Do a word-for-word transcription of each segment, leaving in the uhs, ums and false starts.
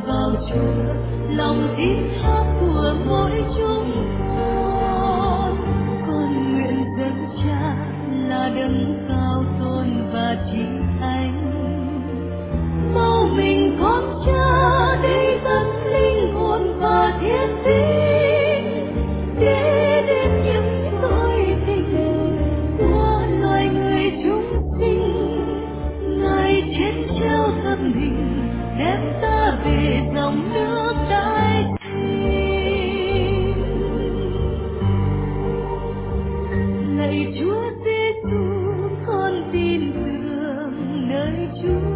vào Chúa, lòng tin thác của mỗi chúng con. Con nguyện dâng Cha là đấng cao tôn và trí thánh. Mau mình con Cha để dẫn linh hồn và thiết tín, để đến những tôi tình của loài người chúng sinh. Ngài chết treo thân hình đem ta về dòng nước đại thiên. Lạy Chúa Giêsu, con tin tưởng nơi Chúa.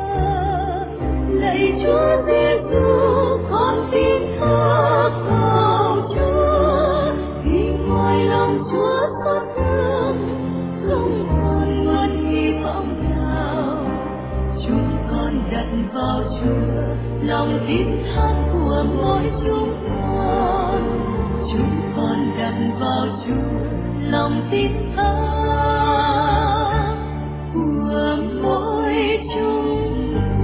Lạy Chúa Giêsu, con tin thác vào Chúa. Vì ngoài lòng Chúa xót thương, không còn nguồn hy vọng nào. Chúng con đặt vào Chúa, lòng tin thác của mỗi chúng con. Chúng con đặt vào Chúa, lòng tin thác của mỗi chúng con.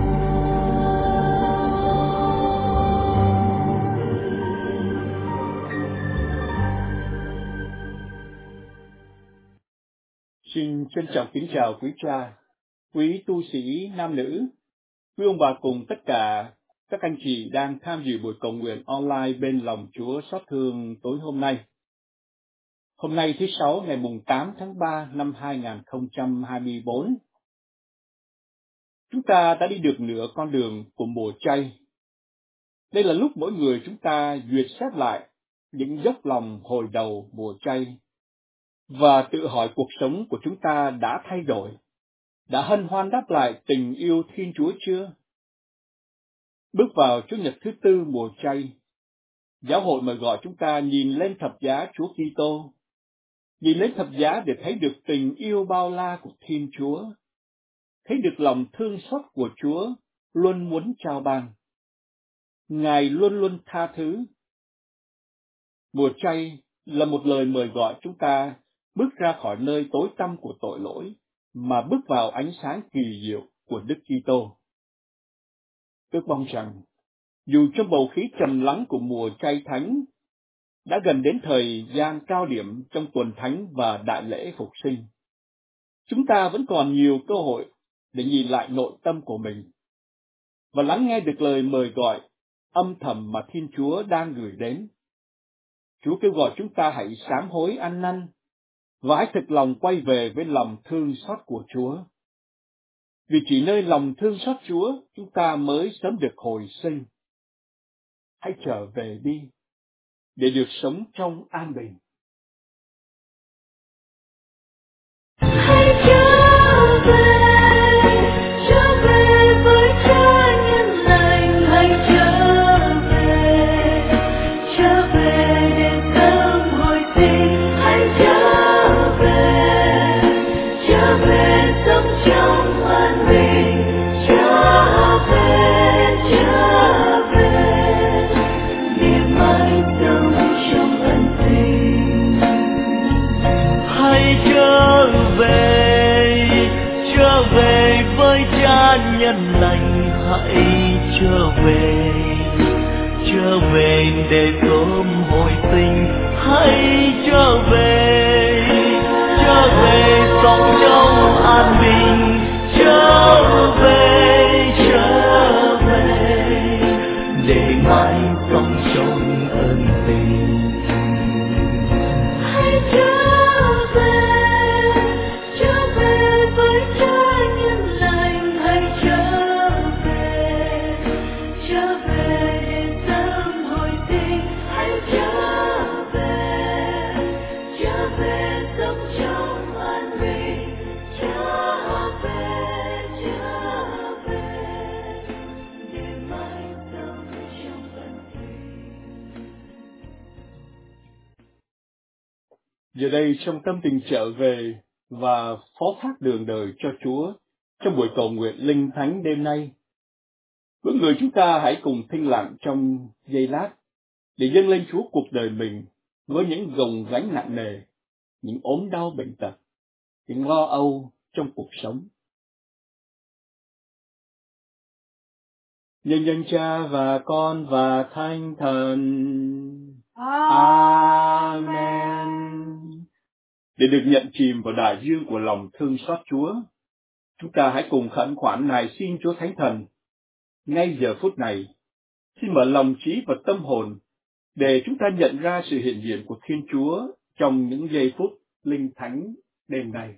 Xin trân trọng kính chào quý cha, quý tu sĩ nam nữ, quý ông bà cùng tất cả các anh chị đang tham dự buổi cầu nguyện online bên lòng Chúa xót thương tối hôm nay. Hôm nay thứ Sáu ngày mùng tám tháng ba năm hai nghìn không trăm hai mươi bốn. Chúng ta đã đi được nửa con đường của mùa chay. Đây là lúc mỗi người chúng ta duyệt xét lại những dốc lòng hồi đầu mùa chay và tự hỏi cuộc sống của chúng ta đã thay đổi, đã hân hoan đáp lại tình yêu Thiên Chúa chưa? Bước vào Chủ nhật thứ tư mùa chay, giáo hội mời gọi chúng ta nhìn lên thập giá Chúa Kitô, nhìn lên thập giá để thấy được tình yêu bao la của Thiên Chúa, thấy được lòng thương xót của Chúa luôn muốn trao ban. Ngài luôn luôn tha thứ. Mùa chay là một lời mời gọi chúng ta bước ra khỏi nơi tối tăm của tội lỗi mà bước vào ánh sáng kỳ diệu của Đức Kitô. Ước mong rằng dù trong bầu khí trầm lắng của mùa chay thánh, đã gần đến thời gian cao điểm trong tuần thánh và đại lễ phục sinh, chúng ta vẫn còn nhiều cơ hội để nhìn lại nội tâm của mình và lắng nghe được lời mời gọi âm thầm mà Thiên Chúa đang gửi đến. Chúa kêu gọi chúng ta hãy sám hối ăn năn và hãy thực lòng quay về với lòng thương xót của Chúa. Vì chỉ nơi lòng thương xót Chúa chúng ta mới sớm được hồi sinh. Hãy trở về đi để được sống trong an bình. Hãy trở về, trở về với Cha nhân lành. Hãy trở về, trở về để sớm hồi sinh. Hãy trở về, trở về sống trong an bình. Trở về, trở về để mãi sống trong ân tình. Hãy trở về, trở về với Cha nhân lành. Hãy trở về, trở về để sớm hồi sinh. Hãy trở về, trở về sống trong an bình. Trở về, trở về để mãi sống trong ân tình. Hãy trở về, trở về với Cha nhân lành. Hãy trở về, trở về để sớm hồi sinh. Hãy trở về, trở về sống trong an bình. Trở về, trở về để mãi sống trong ân tình. Giờ đây trong tâm tình trở về và phó thác đường đời cho Chúa trong buổi cầu nguyện linh thánh đêm nay, mỗi người chúng ta hãy cùng thinh lặng trong giây lát để dâng lên Chúa cuộc đời mình với những gồng gánh nặng nề, những ốm đau bệnh tật, những lo âu trong cuộc sống. nhân danh Cha và Con và Thánh Thần. Amen. Để được nhận chìm vào đại dương của lòng thương xót Chúa, chúng ta hãy cùng khẩn khoản nài xin Chúa Thánh Thần. Ngay giờ phút này, xin mở lòng trí và tâm hồn để chúng ta nhận ra sự hiện diện của Thiên Chúa trong những giây phút linh thánh đêm nay.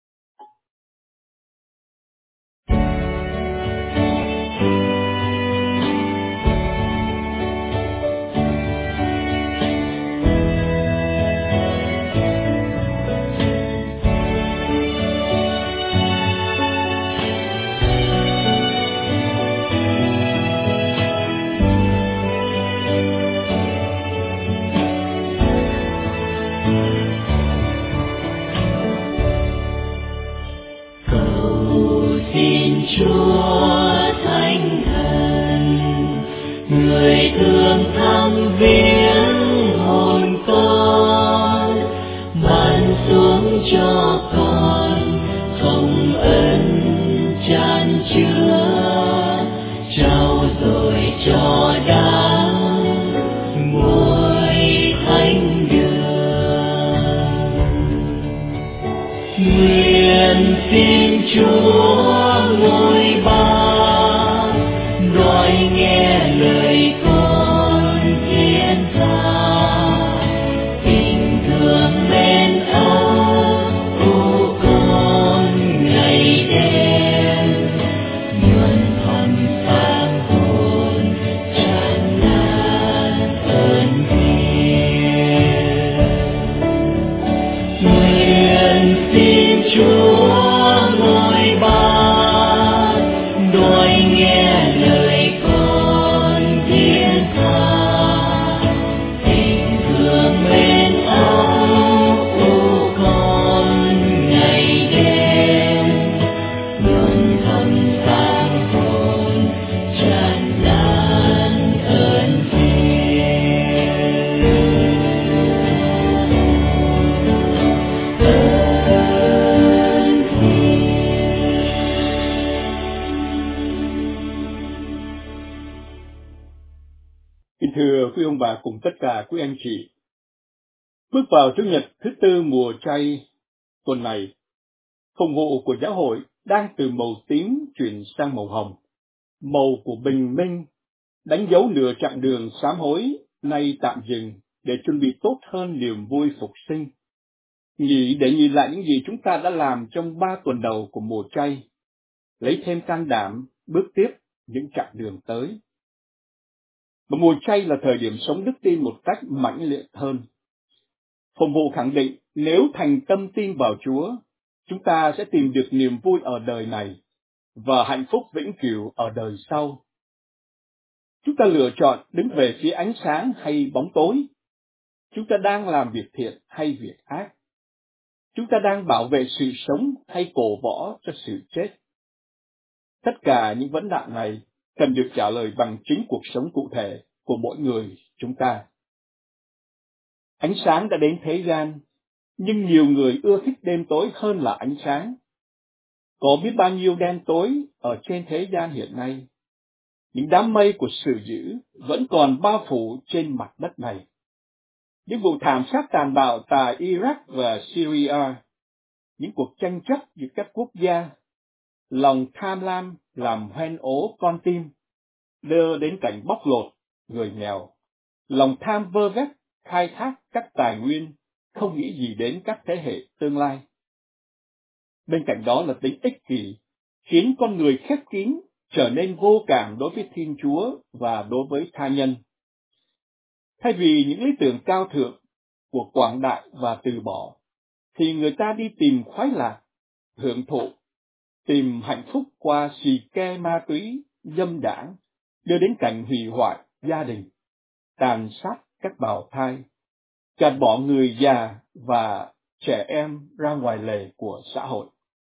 Chúa Thánh Thần, người thương thăm viếng hồn con, ban xuống cho con không ân chan chứa, trao dồi cho đáng muối thánh đường. Nguyện xin Chúa ngôi ba đòi nghe lời con thiên tha, tình thương bên âu ô con ngày đêm, nhuần thầm sáng hồn tràn lan ơn thiêng. Nguyện xin Chúa ngôi ba đòi nghe lời con thiên tha, tình thương bên âu ô con ngày đêm, luôn thầm sáng hồn tràn lan ơn thiêng. Ơn thiêng. Kính thưa quý ông bà cùng tất cả quý anh chị, bước vào Chủ nhật thứ tư mùa chay tuần này, phòng vụ của giáo hội đang từ màu tím chuyển sang màu hồng, màu của bình minh, đánh dấu nửa chặng đường sám hối nay tạm dừng để chuẩn bị tốt hơn niềm vui phục sinh. Nghĩ để nhìn lại những gì chúng ta đã làm trong ba tuần đầu của mùa chay, lấy thêm can đảm bước tiếp những chặng đường tới. Và mùa chay là thời điểm sống đức tin một cách mãnh liệt hơn. Phòng vụ khẳng định nếu thành tâm tin vào Chúa, chúng ta sẽ tìm được niềm vui ở đời này và hạnh phúc vĩnh cửu ở đời sau. Chúng ta lựa chọn đứng về phía ánh sáng hay bóng tối. Chúng ta đang làm việc thiện hay việc ác. Chúng ta đang bảo vệ sự sống hay cổ võ cho sự chết. Tất cả những vấn nạn này cần được trả lời bằng chính cuộc sống cụ thể của mỗi người chúng ta. Ánh sáng đã đến thế gian, nhưng nhiều người ưa thích đêm tối hơn là ánh sáng. Có biết bao nhiêu đen tối ở trên thế gian hiện nay. Những đám mây của sự dữ vẫn còn bao phủ trên mặt đất này. Những vụ thảm sát tàn bạo tại Iraq và Syria, những cuộc tranh chấp giữa các quốc gia, lòng tham lam làm hoen ố con tim, đưa đến cảnh bóc lột người nghèo, lòng tham vơ vét khai thác các tài nguyên, không nghĩ gì đến các thế hệ tương lai. Bên cạnh đó là tính ích kỷ, khiến con người khép kín, trở nên vô cảm đối với Thiên Chúa và đối với tha nhân. Thay vì những lý tưởng cao thượng của quảng đại và từ bỏ, thì người ta đi tìm khoái lạc, hưởng thụ, tìm hạnh phúc qua xì ke ma túy, dâm đãng, đưa đến cảnh hủy hoại gia đình, tàn sát các bào thai, gạt bỏ người già và trẻ em ra ngoài lề của xã hội.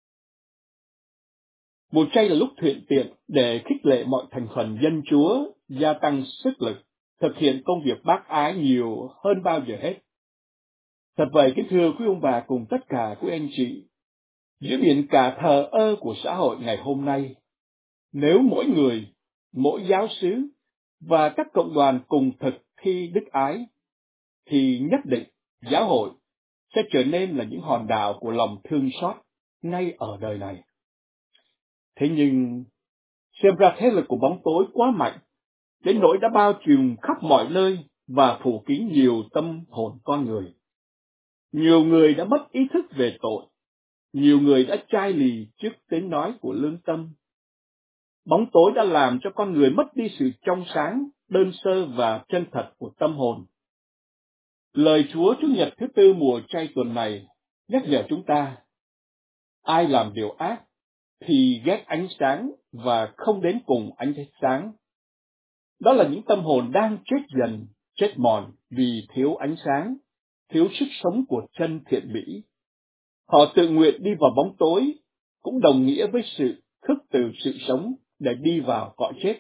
Mùa chay là lúc thuận tiện để khích lệ mọi thành phần dân Chúa gia tăng sức lực, thực hiện công việc bác ái nhiều hơn bao giờ hết. Thật vậy, kính thưa quý ông bà cùng tất cả quý anh chị, giữa biển cả thờ ơ của xã hội ngày hôm nay, nếu mỗi người mỗi giáo xứ và các cộng đoàn cùng thực thi đức ái, thì nhất định giáo hội sẽ trở nên là những hòn đảo của lòng thương xót ngay ở đời này. Thế nhưng, xem ra thế lực của bóng tối quá mạnh, đến nỗi đã bao trùm khắp mọi nơi và phủ kín nhiều tâm hồn con người. Nhiều người đã mất ý thức về tội, nhiều người đã chai lì trước tiếng nói của lương tâm. Bóng tối đã làm cho con người mất đi sự trong sáng, đơn sơ và chân thật của tâm hồn. Lời Chúa Chủ nhật thứ tư mùa chay tuần này nhắc nhở chúng ta, ai làm điều ác thì ghét ánh sáng và không đến cùng ánh sáng. Đó là những tâm hồn đang chết dần, chết mòn vì thiếu ánh sáng, thiếu sức sống của chân thiện mỹ. Họ tự nguyện đi vào bóng tối, cũng đồng nghĩa với sự khước từ sự sống để đi vào cõi chết.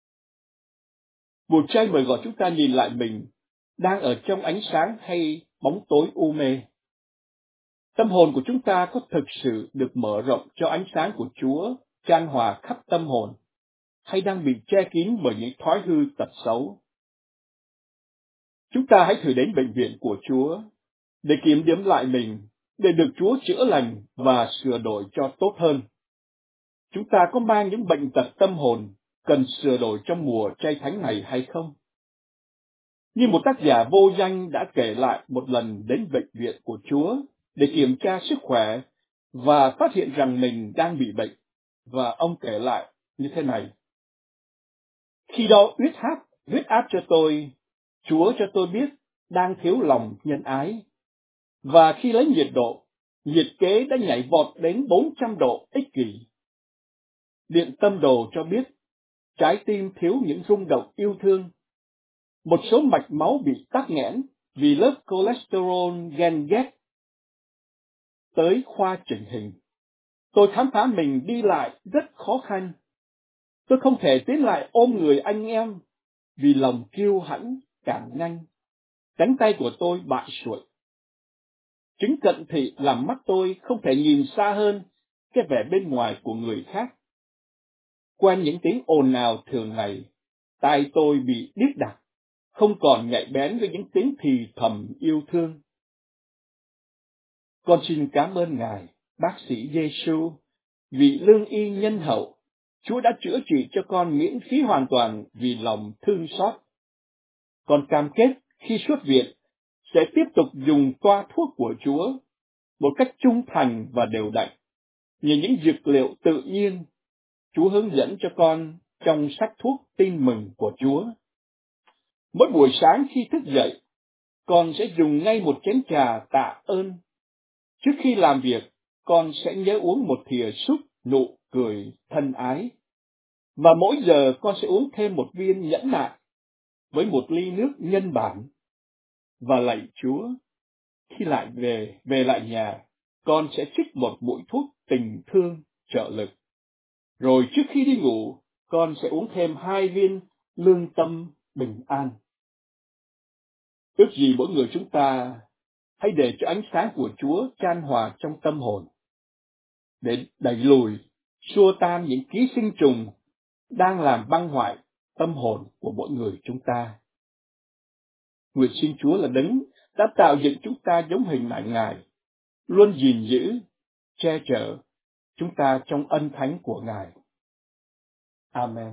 Mùa chay mời gọi chúng ta nhìn lại mình, đang ở trong ánh sáng hay bóng tối u mê. Tâm hồn của chúng ta có thực sự được mở rộng cho ánh sáng của Chúa chan hòa khắp tâm hồn, hay đang bị che kín bởi những thói hư tật xấu? Chúng ta hãy thử đến bệnh viện của Chúa để kiểm điểm lại mình, để được Chúa chữa lành và sửa đổi cho tốt hơn. Chúng ta có mang những bệnh tật tâm hồn cần sửa đổi trong mùa chay thánh này hay không? Như một tác giả vô danh đã kể lại một lần đến bệnh viện của Chúa để kiểm tra sức khỏe và phát hiện rằng mình đang bị bệnh, và ông kể lại như thế này. Khi đo huyết áp, huyết áp cho tôi, Chúa cho tôi biết đang thiếu lòng nhân ái. Và khi lấy nhiệt độ, nhiệt kế đã nhảy vọt đến bốn trăm độ ích kỷ. Điện tâm đồ cho biết trái tim thiếu những rung động yêu thương. Một số mạch máu bị tắc nghẽn vì lớp cholesterol ghen ghét. Tới khoa chỉnh hình, tôi khám phá mình đi lại rất khó khăn. Tôi không thể tiến lại ôm người anh em vì lòng kiêu hãnh càng nhanh. Cánh tay của tôi bại sụi. Chứng cận thị làm mắt tôi không thể nhìn xa hơn cái vẻ bên ngoài của người khác. Quen những tiếng ồn ào thường ngày, tai tôi bị điếc đặc, không còn nhạy bén với những tiếng thì thầm yêu thương. Con xin cảm ơn Ngài, bác sĩ Giêsu, vì lương y nhân hậu. Chúa đã chữa trị cho con miễn phí hoàn toàn vì lòng thương xót. Con cam kết khi xuất viện sẽ tiếp tục dùng toa thuốc của Chúa một cách trung thành và đều đặn, như những dược liệu tự nhiên Chúa hướng dẫn cho con trong sách thuốc tin mừng của Chúa. Mỗi buổi sáng khi thức dậy, con sẽ dùng ngay một chén trà tạ ơn. Trước khi làm việc, con sẽ nhớ uống một thìa súp nụ cười thân ái. Và mỗi giờ con sẽ uống thêm một viên nhẫn nại với một ly nước nhân bản. Và lạy Chúa, khi lại về, về lại nhà, con sẽ trích một mũi thuốc tình thương trợ lực. Rồi trước khi đi ngủ, con sẽ uống thêm hai viên lương tâm bình an. Ước gì mỗi người chúng ta hãy để cho ánh sáng của Chúa chan hòa trong tâm hồn, để đẩy lùi, xua tan những ký sinh trùng đang làm băng hoại tâm hồn của mỗi người chúng ta. Nguyện xin Chúa là đấng đã tạo dựng chúng ta giống hình lại Ngài, luôn gìn giữ, che chở chúng ta trong ân thánh của Ngài. Amen.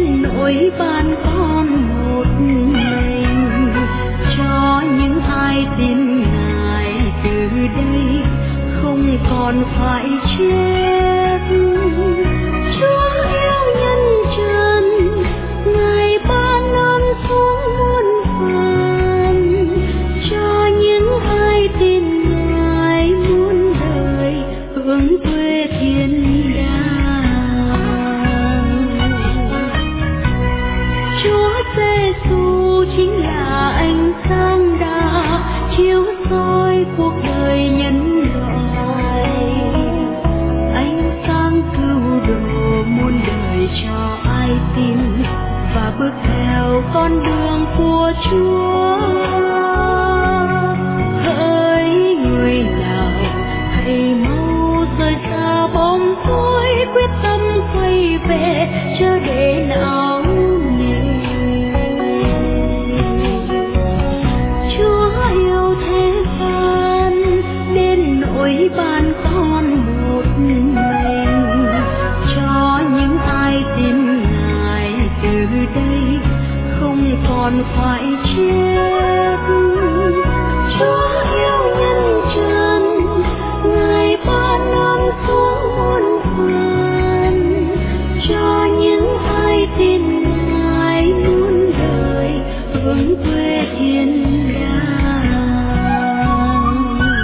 Ban con một mình cho những ai ai tin và bước theo con đường của Chúa. Hỡi người nào hãy mau rời xa bóng tối, quyết tâm quay về chớ để não nề. Chúa yêu thế gian đến nỗi ban con một mình cho những ai tin Ngài, từ đây không còn phải chết. Chúa yêu nhân trần, Ngài ban ơn xuống muôn phần cho những ai tin Ngài muôn đời hướng quê thiên đàng.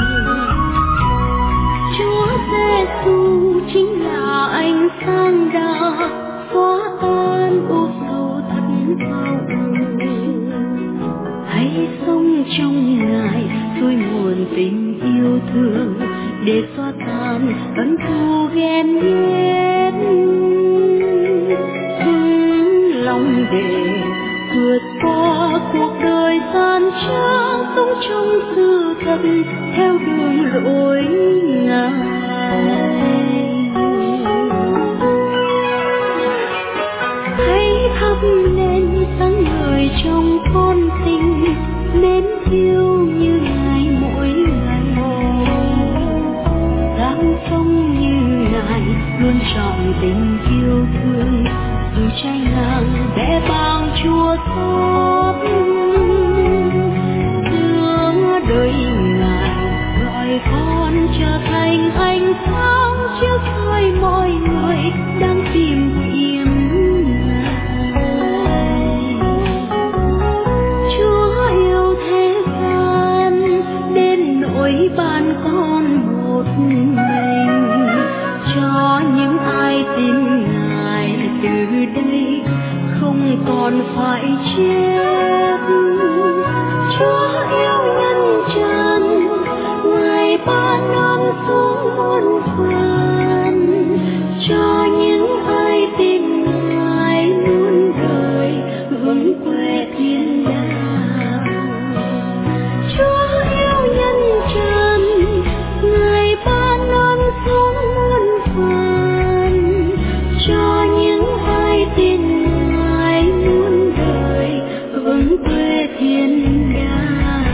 Chúa Giêsu chính là ánh sáng đã xóa tan u sầu thất vọng. Hãy sống trong Ngài trôi nguồn tình yêu thương để xóa tan cơn thù ghen ghét. Vững lòng để vượt qua cuộc đời gian trá, sống trong sự thật theo đường lối Ngài. Hãy thắp lên sáng ngời trong con tim, mến yêu như Ngài mỗi ngày. Dáng sống như Ngài luôn trọn tình yêu thương, dù trái ngang vẻ bàng chua xót. Giữa đời Ngài gọi con trở thành ánh sáng chiếu soi mọi người đang tìm kiếm Ngài. Chúa yêu thế gian đến nỗi ban con một mình cho những ai tin Ngài, từ đây không còn phải chết. Chúa yêu nhân trần, Ngài ban ơn xuống muôn phần cho những ai tin Ngài muôn đời hướng quê thiên đàng. Chúa yêu nhân trần, Ngài ban ơn xuống muôn phần cho những ai tin Ngài muôn đời hướng quê thiên đàng.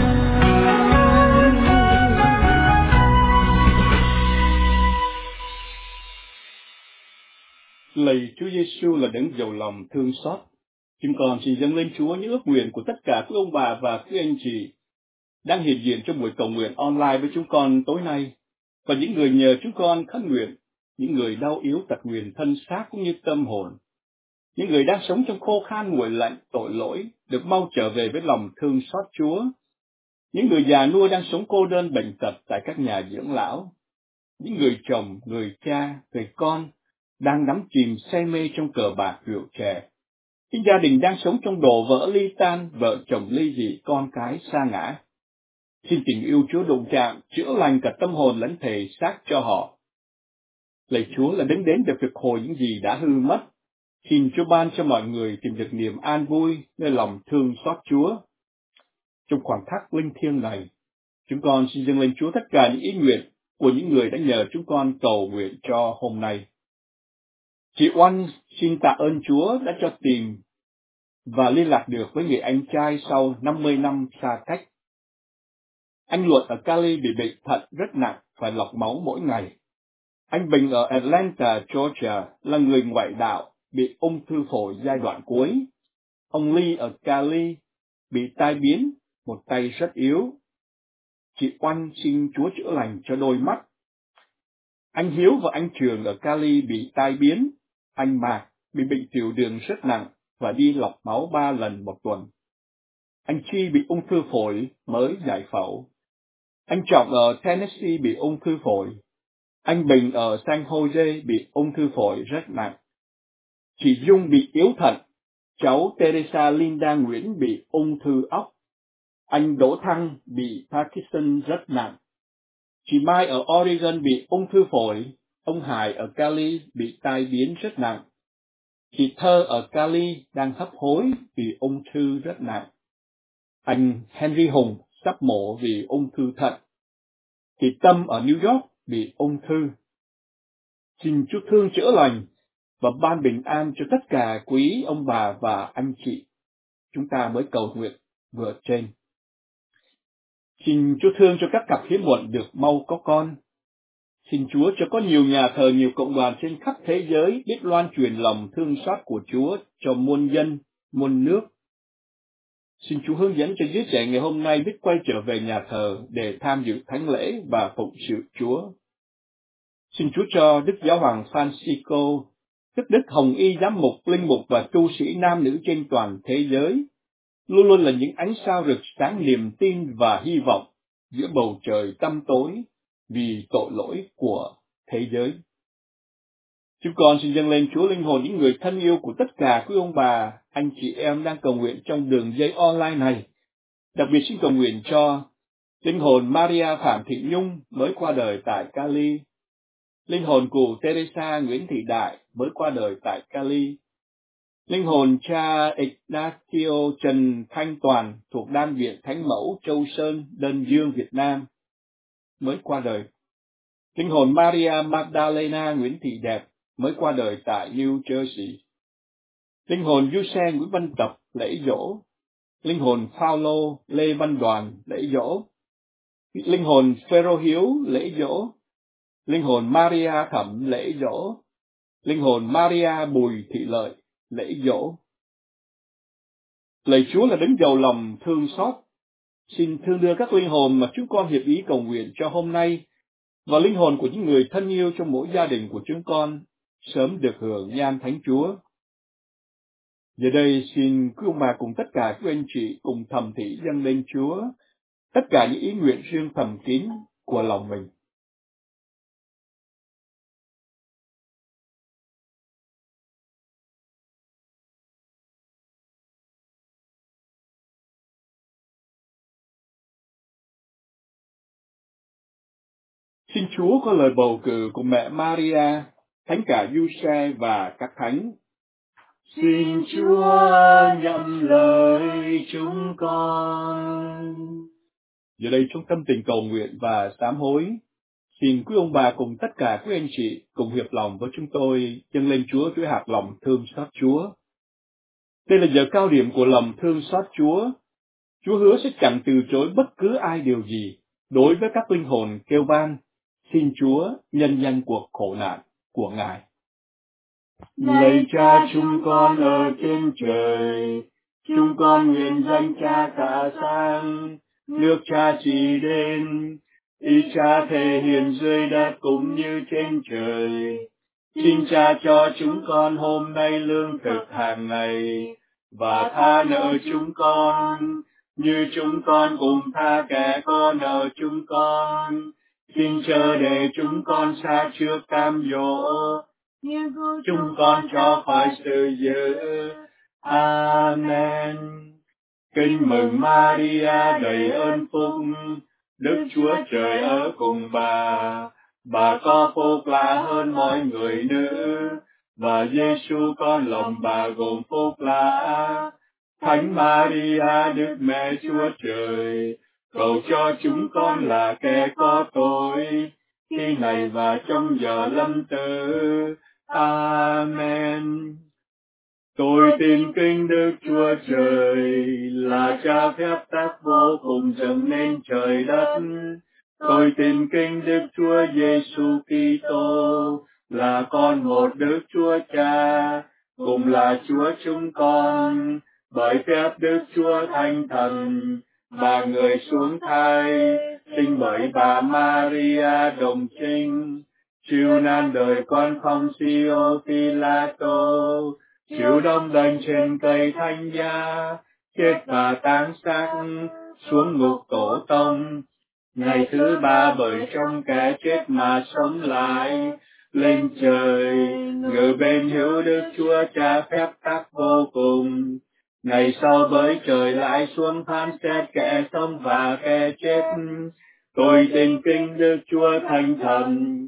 Lạy Chúa Giêsu là đấng giàu lòng thương xót, chúng con xin dâng lên Chúa những ước nguyện của tất cả quý ông bà và quý anh chị đang hiện diện trong buổi cầu nguyện online với chúng con tối nay, và những người nhờ chúng con khấn nguyện, những người đau yếu tật nguyền thân xác cũng như tâm hồn, những người đang sống trong khô khan nguội lạnh tội lỗi được mau trở về với lòng thương xót Chúa, những người già nua đang sống cô đơn bệnh tật tại các nhà dưỡng lão, những người chồng, người cha, người con đang đắm chìm say mê trong cờ bạc rượu chè, những gia đình đang sống trong đổ vỡ ly tan, vợ chồng ly dị, con cái sa ngã. Xin tình yêu Chúa đụng chạm, chữa lành cả tâm hồn lẫn thể xác cho họ. Lạy Chúa là đấng đến để phục hồi những gì đã hư mất. Xin Chúa ban cho mọi người tìm được niềm an vui nơi lòng thương xót Chúa. Trong khoảnh khắc linh thiêng này, chúng con xin dâng lên Chúa tất cả những ý nguyện của những người đã nhờ chúng con cầu nguyện cho hôm nay. Chị Oanh xin tạ ơn Chúa đã cho tìm và liên lạc được với người anh trai sau năm mươi năm xa cách. Anh Luận ở Cali bị bệnh thận rất nặng, phải lọc máu mỗi ngày. Anh Bình ở Atlanta, Georgia là người ngoại đạo, bị ung thư phổi giai đoạn cuối. Ông Lee ở Cali bị tai biến, một tay rất yếu. Chị Oanh xin Chúa chữa lành cho đôi mắt. Anh Hiếu và anh Trường ở Cali bị tai biến. Anh Mạc bị bệnh tiểu đường rất nặng và đi lọc máu ba lần một tuần. Anh Chi bị ung thư phổi mới giải phẫu. Anh Trọng ở Tennessee bị ung thư phổi. Anh Bình ở San Jose bị ung thư phổi rất nặng. Chị Dung bị yếu thận. Cháu Teresa Linda Nguyễn bị ung thư óc. Anh Đỗ Thăng bị Parkinson rất nặng. Chị Mai ở Oregon bị ung thư phổi. Ông Hải ở Cali bị tai biến rất nặng. Chị Thơ ở Cali đang hấp hối vì ung thư rất nặng. Anh Henry Hùng sắp mổ vì ung thư thận. Chị Tâm ở New York bị ung thư. Xin Chúa thương chữa lành và ban bình an cho tất cả quý ông bà và anh chị. Chúng ta mới cầu nguyện vừa trên. Xin Chúa thương cho các cặp hiếm muộn được mau có con. Xin Chúa cho có nhiều nhà thờ, nhiều cộng đoàn trên khắp thế giới biết loan truyền lòng thương xót của Chúa cho muôn dân, muôn nước. Xin Chúa hướng dẫn cho giới trẻ ngày hôm nay biết quay trở về nhà thờ để tham dự thánh lễ và phụng sự Chúa. Xin Chúa cho Đức Giáo hoàng Francisco, tức Đức Hồng Y Giám mục, linh mục và tu sĩ nam nữ trên toàn thế giới luôn luôn là những ánh sao rực sáng niềm tin và hy vọng giữa bầu trời tăm tối vì tội lỗi của thế giới. Chúng con xin dâng lên Chúa linh hồn những người thân yêu của tất cả quý ông bà, anh chị em đang cầu nguyện trong đường dây online này. Đặc biệt xin cầu nguyện cho linh hồn Maria Phạm Thị Nhung mới qua đời tại Cali, linh hồn cụ Teresa Nguyễn Thị Đại mới qua đời tại Cali, linh hồn cha Ignacio Trần Thanh Toàn thuộc Đan viện Thánh Mẫu Châu Sơn, Đơn Dương, Việt Nam mới qua đời, linh hồn Maria Magdalena Nguyễn Thị Đẹp mới qua đời tại New Jersey, linh hồn Giuse Nguyễn Văn Tập lễ dỗ, linh hồn Phaolô Lê Văn Đoàn lễ dỗ, linh hồn Phêrô Hiếu lễ dỗ, linh hồn Maria Thẩm lễ dỗ, linh hồn Maria Bùi Thị Lợi lễ dỗ. Lạy Chúa là đấng giàu lòng thương xót, xin thương đưa các linh hồn mà chúng con hiệp ý cầu nguyện cho hôm nay và linh hồn của những người thân yêu trong mỗi gia đình của chúng con sớm được hưởng nhan Thánh Chúa. Giờ đây xin quý ông bà cùng tất cả quý anh chị cùng thầm thị dâng lên Chúa tất cả những ý nguyện riêng thầm kín của lòng mình. Xin Chúa có lời bầu cử của mẹ Maria, Thánh cả Giuse và các thánh. Xin Chúa nhậm lời chúng con. Giờ đây trong tâm tình cầu nguyện và sám hối, xin quý ông bà cùng tất cả quý anh chị cùng hiệp lòng với chúng tôi dâng lên Chúa với hạt lòng thương xót Chúa. Đây là giờ cao điểm của lòng thương xót Chúa. Chúa hứa sẽ chẳng từ chối bất cứ ai điều gì đối với các linh hồn kêu van. Xin Chúa nhân danh cuộc khổ nạn của Ngài. Lạy Cha chúng con ở trên trời, chúng con nguyện danh Cha cả sang, nước Cha chỉ đến, ý Cha thể hiện dưới đất cũng như trên trời. Xin Cha cho chúng con hôm nay lương thực hàng ngày, và tha nợ chúng con, như chúng con cũng tha kẻ có nợ chúng con. Xin chớ để chúng con sa trước cam dỗ, chúng con cho khỏi sự dữ. Amen. Kinh mừng Maria đầy ơn phúc, Đức Chúa Trời ở cùng bà. Bà có phúc lạ hơn mọi người nữ, và Giêsu con lòng bà gồm phúc lạ. Thánh Maria Đức Mẹ Chúa Trời, cầu cho chúng con là kẻ có tội, khi này và trong giờ lâm tử. Amen. Tôi tin kính Đức Chúa Trời là Cha phép tắc vô cùng dựng nên trời đất. Tôi tin kính Đức Chúa Giêsu Kitô là con một Đức Chúa Cha, cùng là Chúa chúng con, bởi phép Đức Chúa Thánh Thần, bà người xuống thai, sinh bởi bà Maria đồng trinh, chịu nan đời con Phông-si-ô Phi-la-tô, chịu đóng đinh trên cây thánh giá, chết và táng xác, xuống ngục tổ tông, ngày thứ ba bởi trong kẻ chết mà sống lại, lên trời, ngự bên hữu Đức Chúa Cha phép tắc vô cùng. Ngày sau bởi trời lại xuống phán xét kẻ sống và kẻ chết. Tôi tin kính Đức Chúa Thánh Thần,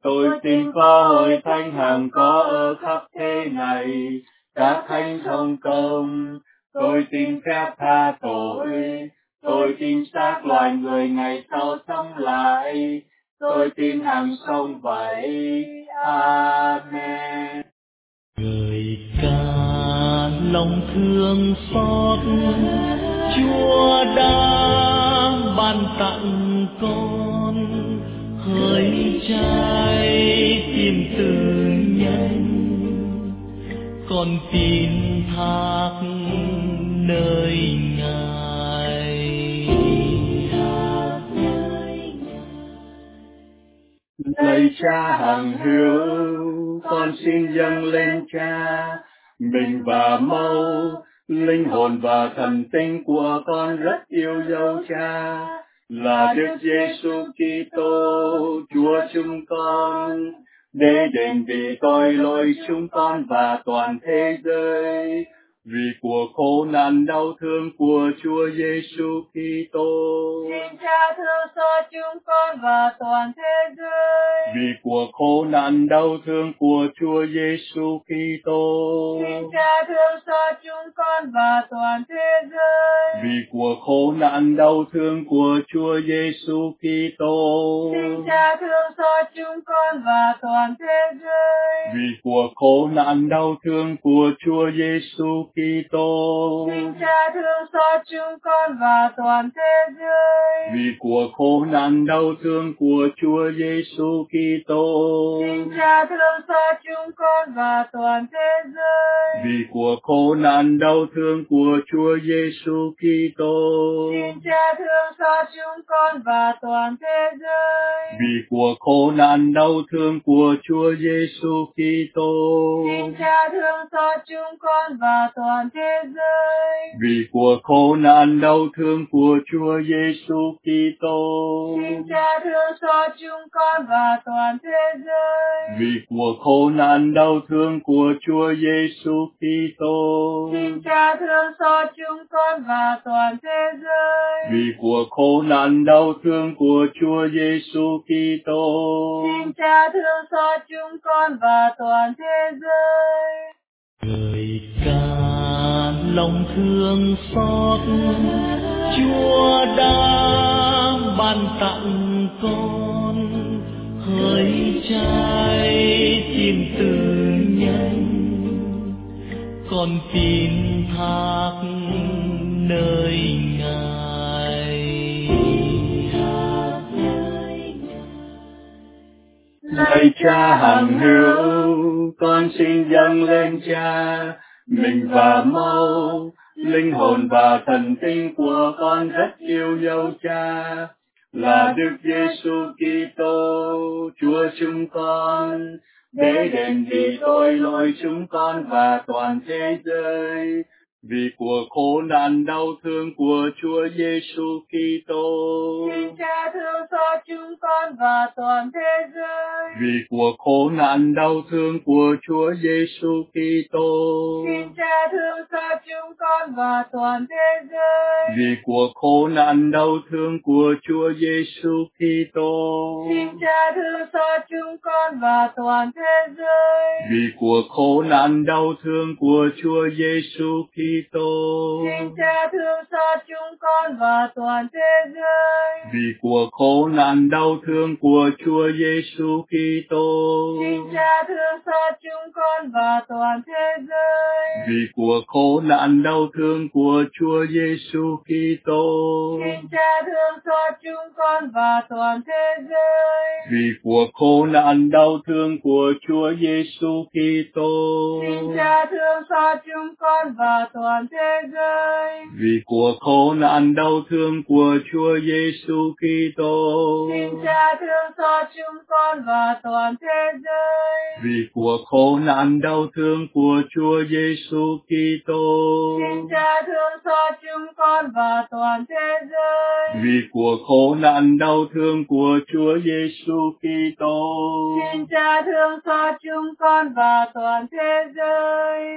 Tôi tin có hội thánh hằng có ở khắp thế này, các thánh thông công. Tôi tin phép tha tội, tôi tin xác loài người ngày sau sống lại, tôi tin hằng sống vậy. Amen. Người ca lòng thương xót, Chúa đã ban tặng con hơi cháy tim tự nhân, con tin thác nơi Ngài. Lạy Cha hằng hữu, con xin dâng lên Cha mình và máu, linh hồn và thần tinh của con rất yêu dấu Cha, là Đức Giêsu Kitô Chúa chúng con, để đền vì tội lỗi chúng con và toàn thế giới, vì cuộc khổ nạn đau thương của Chúa Giêsu Kitô. Xin Cha thương xót chúng con và toàn thế giới. Vì cuộc khổ nạn đau thương của Chúa Giêsu Kitô. Xin Cha thương xót chúng con và toàn thế giới. Vì cuộc khổ nạn đau thương của Chúa Giêsu Kitô. Xin Cha thương xót chúng con và toàn thế giới. Vì cuộc khổ nạn đau thương của Chúa Giêsu Kitô. Xin Cha thương xót chúng con và toàn thế giới. Vì cuộc khổ nạn đau thương của Chúa Giêsu Kitô. Xin Cha thương xót chúng con và toàn thế giới. Vì cuộc khổ nạn đau thương của Chúa Giêsu Kitô. Xin Cha thương xót chúng con và toàn thế giới. Vì cuộc khổ nạn đau thương của Chúa Giêsu Kitô. Xin Cha thương xót chúng con và toàn thế giới. Vì cuộc khổ nạn đau thương của Chúa Giêsu Kitô. Xin Cha thương xót chúng con và toàn thế giới. Vì cuộc khổ nạn đau thương của Chúa Giêsu Kitô. Xin Cha thương xót chúng con và toàn thế giới. Vì cuộc khổ nạn đau thương của Chúa Giêsu Kitô. Xin Cha thương xót chúng con và toàn thế giới. Người ca lòng thương xót, Chúa đã ban tặng con hơi cháy tim tự nhân, con tin thác nơi Ngài. Lạy Cha hằng hữu, con xin dâng lên Cha mình và máu, linh hồn và thần tinh của con rất yêu dấu Cha, là Đức Giêsu Kitô Chúa chúng con, để đền vì tội lỗi chúng con và toàn thế giới, vì cuộc khổ nạn đau thương của Chúa Giêsu Kitô. Xin Cha thương xót chúng con và toàn thế giới. Vì cuộc khổ nạn đau thương của Chúa Giêsu Kitô. Xin Cha thương xót chúng con và toàn thế giới. Vì cuộc khổ nạn đau thương của Chúa Giêsu Kitô. Xin Cha thương xót chúng con và toàn thế giới. Vì cuộc khổ nạn đau thương của Chúa Giêsu Kitô. Xin Cha thương xót chúng con và toàn thế giới. Vì cuộc khổ nạn đau thương của Chúa Giêsu Kitô. Xin Cha thương xót chúng con và toàn thế giới. Vì cuộc khổ nạn đau thương của Chúa Giêsu Kitô. Xin Cha thương xót chúng con và toàn thế giới. Vì cuộc khổ nạn đau thương của Chúa Giêsu Kitô. Xin Cha thương xót chúng con và toàn thế giới. Vì cuộc khổ nạn đau thương của Chúa Giêsu Kitô. Xin Cha thương xót chúng con và toàn thế giới. Vì cuộc khổ nạn đau thương của Chúa Giêsu Kitô. Xin Cha thương xót chúng con và toàn thế giới. Vì cuộc khổ nạn đau thương của Chúa Giêsu Kitô. Xin Cha thương xót chúng con và toàn thế giới.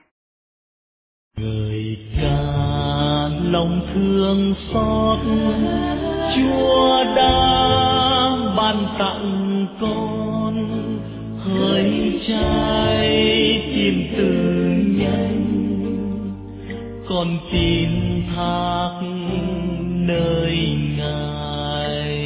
Người ca lòng thương xót, Chúa đã ban tặng con hỡi trái tim từ nhân, con tin thác nơi Ngài.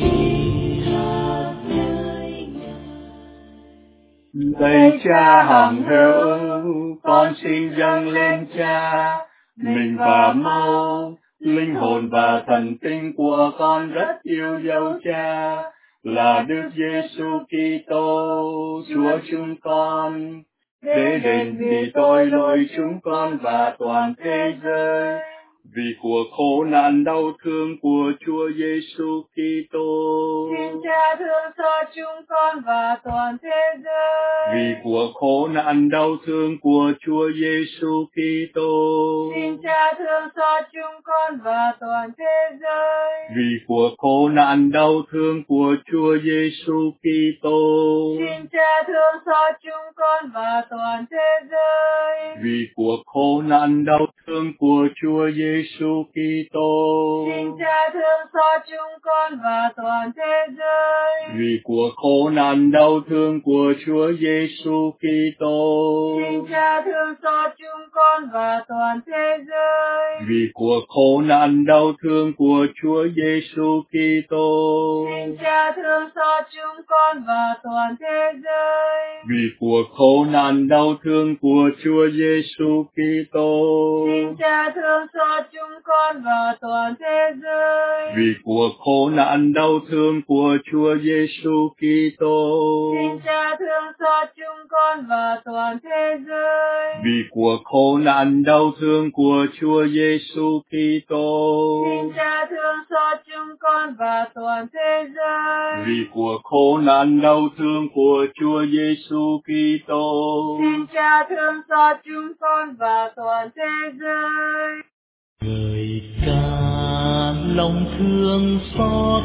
Lạy Cha hằng hữu, con xin dâng lên Cha mình và máu, linh hồn và thần tinh của con rất yêu dấu Cha, là Đức Giêsu Kitô Chúa chúng con, để đền vì tội lỗi chúng con và toàn thế giới, vì cuộc khổ nạn đau thương của Chúa Giêsu Kitô. Xin Cha thương xót chúng con và toàn thế giới. Vì cuộc khổ nạn đau thương của Chúa Giêsu Kitô. Xin Cha thương xót chúng con và toàn thế giới. Vì cuộc khổ nạn đau thương của Chúa Giêsu Kitô. Xin Cha thương xót chúng con và toàn thế giới. Vì cuộc khổ nạn đau thương của Chúa Giêsu Kitô. Xin Cha thương xót chúng con và toàn thế giới. Vì cuộc khổ nạn đau thương của Chúa Giêsu Kitô. Xin Cha thương xót chúng con và toàn thế giới. Vì cuộc khổ nạn đau thương của Chúa Giêsu Kitô. Xin Cha thương xót chúng con và toàn thế giới. Vì cuộc khổ nạn đau thương của Chúa Giêsu Kitô. Xin Cha thương xót chúng con và toàn thế giới. Vì cuộc khổ nạn đau thương của Chúa Giêsu Kitô. Xin Cha thương xót chúng con và toàn thế giới. Vì cuộc khổ nạn đau thương của Chúa Giêsu Kitô. Xin Cha thương xót chúng con và toàn thế giới. Vì cuộc khổ nạn đau thương của Chúa Giêsu Kitô. Xin Cha thương xót chúng con và toàn thế giới. Người ca lòng thương xót,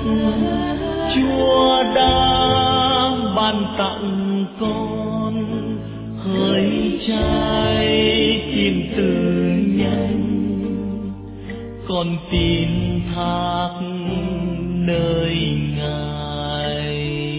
Chúa đã ban tặng con, hỡi trái tim từ nhân, con tin thác nơi Ngài.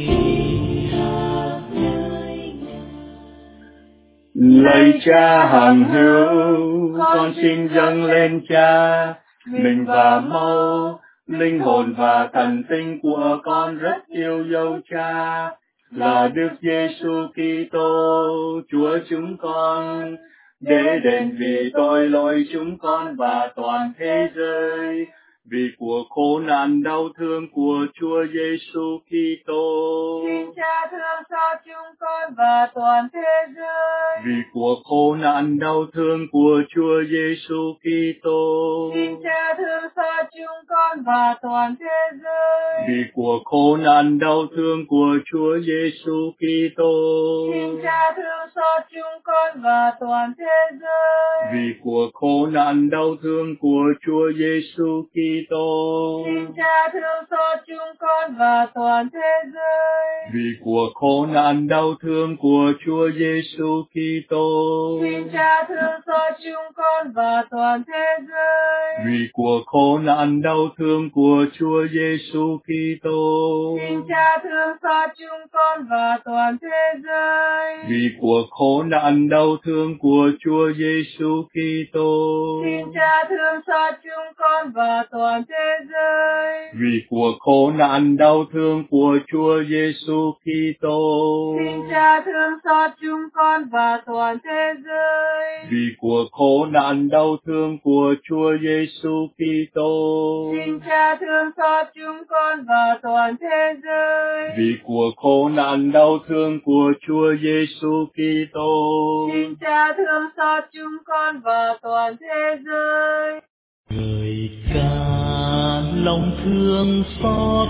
Lạy Cha hằng hữu, con xin dâng lên Cha mình và máu, linh hồn và thần tinh của con rất yêu dấu Cha, là Đức Giêsu Kitô Chúa chúng con, để đền vì tội lỗi chúng con và toàn thế giới, vì cuộc khổ nạn đau thương của Chúa Giêsu Kitô. Xin Cha thương xót chúng con và toàn thế giới. Vì cuộc khổ nạn đau thương của Chúa Giêsu Kitô. Xin Cha thương xót chúng con và toàn thế giới. Vì cuộc khổ nạn đau thương của Chúa Giêsu Kitô. Xin Cha thương xót chúng con và toàn thế giới. Vì cuộc khổ nạn đau thương của Chúa Giêsu Kitô. Xin Cha thương xót chúng con và toàn thế giới. Vì cuộc khổ nạn đau thương của Chúa Giêsu Kitô. Xin Cha thương xót chúng con và toàn thế giới. Vì cuộc khổ nạn đau thương của Chúa Giêsu Kitô. Xin Cha thương xót chúng con và toàn thế giới. Vì cuộc khổ nạn đau thương của Chúa Giêsu Kitô. Xin Cha thương xót chúng con và toàn thế giới. Vì cuộc khổ nạn đau thương của Chúa Giêsu Kitô. Xin Cha thương xót chúng con và toàn thế giới. Vì cuộc khổ nạn đau thương của Chúa Giêsu Kitô. Xin Cha thương xót chúng con và toàn thế giới. Vì cuộc khổ nạn đau thương của Chúa Giêsu Kitô. Xin Cha thương xót chúng con và toàn thế giới. Người ca lòng thương xót,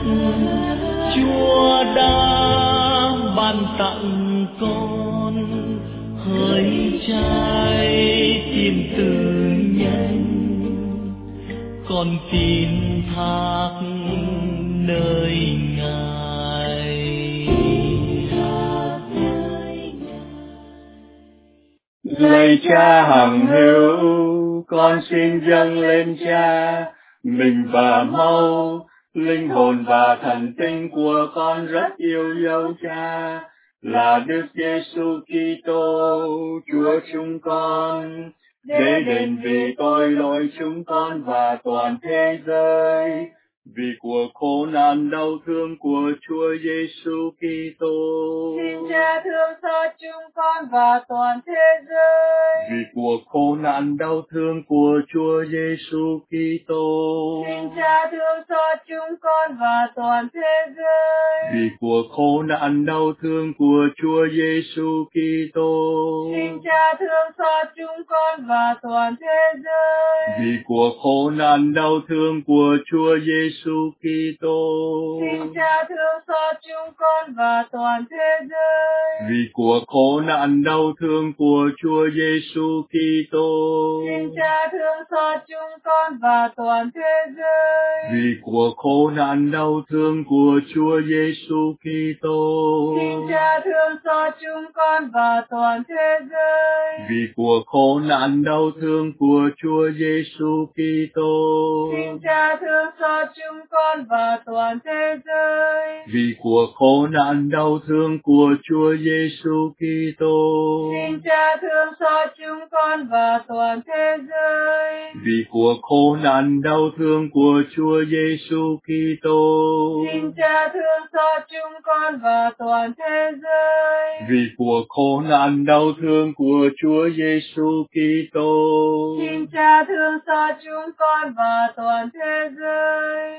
Chúa đã ban tặng con, hỡi trái tim từ nhân, con tin thác nơi Ngài. Lạy Cha hằng hữu, con xin dâng lên Cha mình và máu, linh hồn và thần tinh của con rất yêu dấu Cha, là Đức Giêsu Kitô, Chúa chúng con, để đền vì tội lỗi chúng con và toàn thế giới, vì cuộc khổ nạn đau thương của Chúa Giêsu Kitô. Xin Cha thương xót chúng con và toàn thế giới. Vì cuộc khổ nạn đau thương của Chúa Giêsu Kitô. Xin Cha thương xót chúng con và toàn thế giới. Vì cuộc khổ nạn đau thương của Chúa Giêsu Kitô. Xin Cha thương xót chúng con và toàn thế giới. Vì cuộc khổ nạn đau thương của Chúa Giêsu Kitô. Xin Cha thương xót chúng con và toàn thế giới. Vì cuộc khổ nạn đau thương của Chúa Giêsu Kitô. Xin Cha thương xót chúng con và toàn thế giới. Vì cuộc khổ nạn đau thương của Chúa Giêsu Kitô. Xin Cha thương xót chúng con và toàn thế giới. Vì cuộc khổ nạn đau thương của Chúa Giêsu Kitô. Xin Cha thương xót chúng con và toàn thế giới. Vì cuộc khổ nạn đau thương của Chúa Giêsu Kitô. Xin Cha thương xót chúng con và toàn thế giới. Vì cuộc khổ nạn đau thương của Chúa Giêsu Kitô. Xin Cha thương xót chúng con và toàn thế giới. Vì cuộc khổ nạn đau thương của Chúa Giêsu Kitô. Xin Cha thương xót chúng con và toàn thế giới.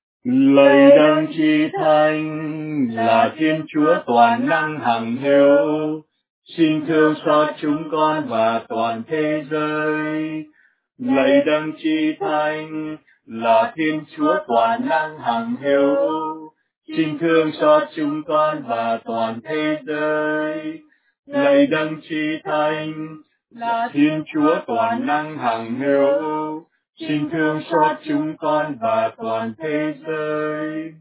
Lạy Đấng Chí Thánh là Thiên Chúa toàn năng hằng hữu, xin thương xót chúng con và toàn thế giới. Lạy Đấng Chí Thánh là Thiên Chúa toàn năng hằng hữu, xin thương xót chúng con và toàn thế giới. Lạy Đấng Chí Thánh là Thiên Chúa toàn năng hằng hữu, xin thương xót chúng con và toàn thế giới.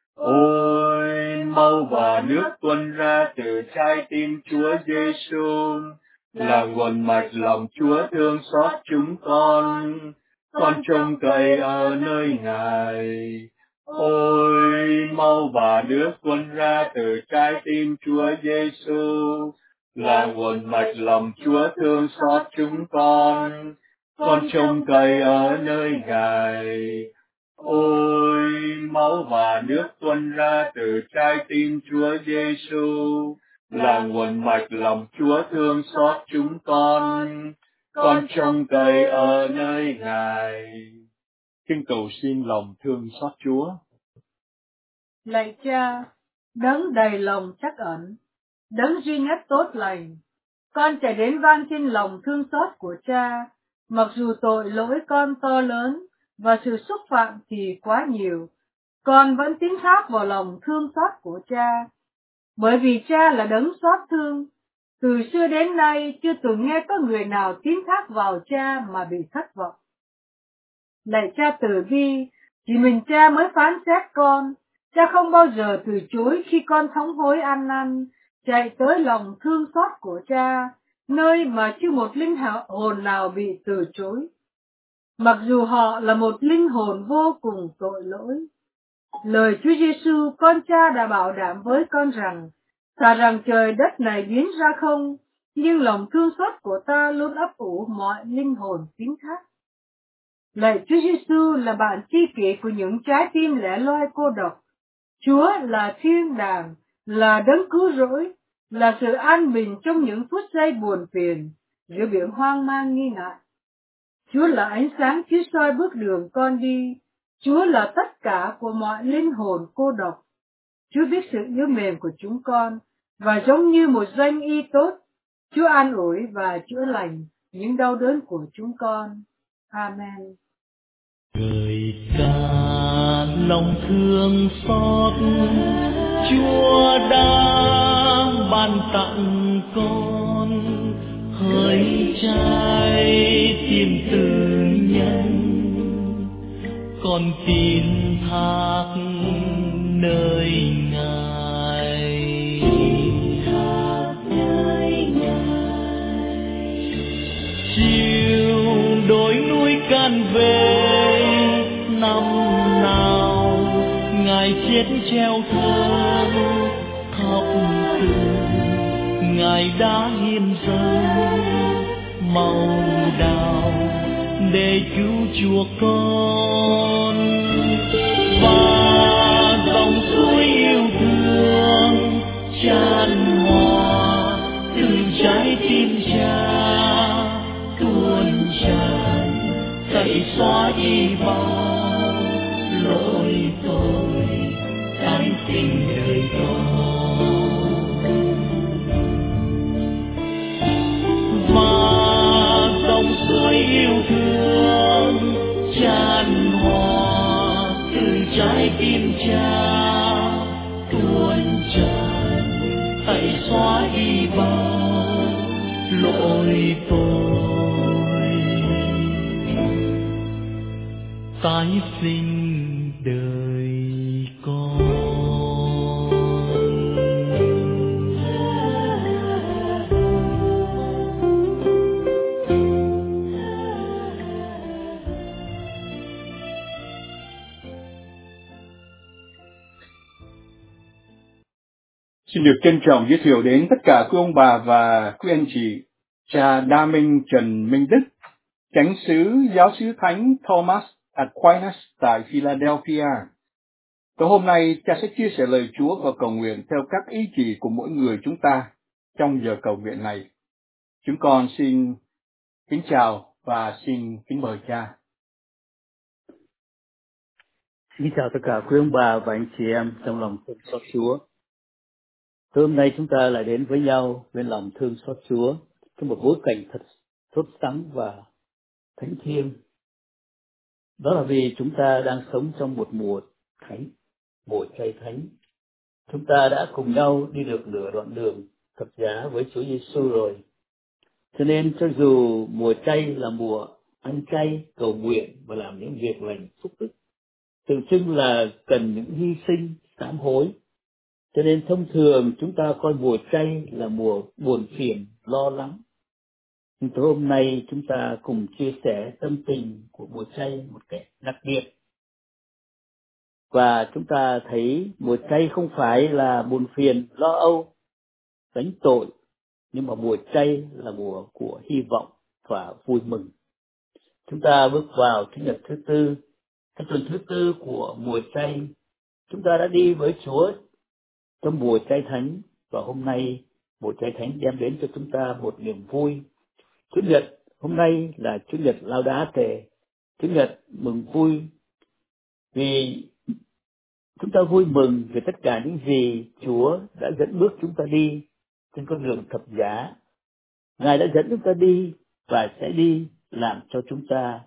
Ôi máu và nước tuôn ra từ trái tim Chúa Giêsu là nguồn mạch lòng Chúa thương xót chúng con, con trông cậy ở nơi Ngài. Ôi máu và nước tuôn ra từ trái tim Chúa Giêsu là nguồn mạch lòng Chúa thương xót chúng con, con trông cậy ở nơi Ngài. Ôi máu và nước tuôn ra từ trái tim Chúa Giêsu là nguồn mạch lòng Chúa thương xót chúng con, con trông cậy ở nơi Ngài. Kinh cầu xin lòng thương xót Chúa. Lạy Cha, Đấng đầy lòng trắc ẩn, Đấng duy nhất tốt lành, con chạy đến van xin lòng thương xót của Cha, mặc dù tội lỗi con to lớn và sự xúc phạm thì quá nhiều, con vẫn tín thác vào lòng thương xót của Cha, bởi vì Cha là Đấng xót thương. Từ xưa đến nay chưa từng nghe có người nào tín thác vào Cha mà bị thất vọng. Lạy Cha từ bi, chỉ mình Cha mới phán xét con. Cha không bao giờ từ chối khi con thống hối ăn năn, chạy tới lòng thương xót của Cha, nơi mà chưa một linh hồn nào bị từ chối, mặc dù họ là một linh hồn vô cùng tội lỗi. Lời Chúa Giêsu con Cha đã bảo đảm với con rằng, thà rằng trời đất này biến ra không, nhưng lòng thương xót của ta luôn ấp ủ mọi linh hồn tín thác. Lạy Chúa Giêsu là bạn tri kỷ của những trái tim lẻ loi cô độc. Chúa là thiên đàng, là đấng cứu rỗi, là sự an bình trong những phút giây buồn phiền, giữa biển hoang mang nghi ngại. Chúa là ánh sáng chiếu soi bước đường con đi. Chúa là tất cả của mọi linh hồn cô độc. Chúa biết sự yếu mềm của chúng con, và giống như một doanh y tốt, Chúa an ủi và chữa lành những đau đớn của chúng con. Amen. Người ca lòng thương xót, Chúa đã ban tặng con hơi trái tim từ nhân, con tin thác nơi Ngài. Chiều đồi núi can về năm nào Ngài chết treo thương khóc từ Ngài đã hiến dâng màu đào để cứu chuộc con, và dòng suối yêu thương tràn hòa từ trái tim Cha tuôn tràn tẩy xóa đi bao lỗi tội tái sinh đời con. Và dòng suối yêu thương tràn hòa từ trái tim Cha tuôn tràn tẩy xóa đi bao lỗi tội tái sinh đời con. Xin được trân trọng giới thiệu đến tất cả quý ông bà và quý anh chị, cha Đa Minh Trần Minh Đức, chánh xứ giáo xứ Thánh Thomas Aquinas tại Philadelphia. Tối hôm nay, cha sẽ chia sẻ lời Chúa và cầu nguyện theo các ý chỉ của mỗi người chúng ta trong giờ cầu nguyện này. Chúng con xin kính chào và xin kính mời cha. Xin chào tất cả quý ông bà và anh chị em trong lòng thương xót Chúa. Tối hôm nay chúng ta lại đến với nhau với lòng thương xót Chúa trong một bối cảnh thật sốt sắng và thánh thiêng. Đó là vì chúng ta đang sống trong một mùa thánh, mùa chay thánh. Chúng ta đã cùng nhau đi được nửa đoạn đường thập giá với Chúa Giêsu rồi. Cho nên cho dù mùa chay là mùa ăn chay, cầu nguyện và làm những việc lành phúc đức, tượng trưng là cần những hy sinh, sám hối. Cho nên thông thường chúng ta coi mùa chay là mùa buồn phiền, lo lắng. Nhưng tối hôm nay chúng ta cùng chia sẻ tâm tình của mùa chay một cách đặc biệt. Và chúng ta thấy mùa chay không phải là buồn phiền, lo âu, gánh tội, nhưng mà mùa chay là mùa của hy vọng và vui mừng. Chúng ta bước vào Chủ nhật thứ tư, cái tuần thứ tư của mùa chay. Chúng ta đã đi với Chúa trong mùa chay thánh, và hôm nay mùa chay thánh đem đến cho chúng ta một niềm vui. Chủ nhật hôm nay là Chủ nhật Laudate, Chủ nhật mừng vui, vì chúng ta vui mừng về tất cả những gì Chúa đã dẫn bước chúng ta đi trên con đường thập giá. Ngài đã dẫn chúng ta đi và sẽ đi làm cho chúng ta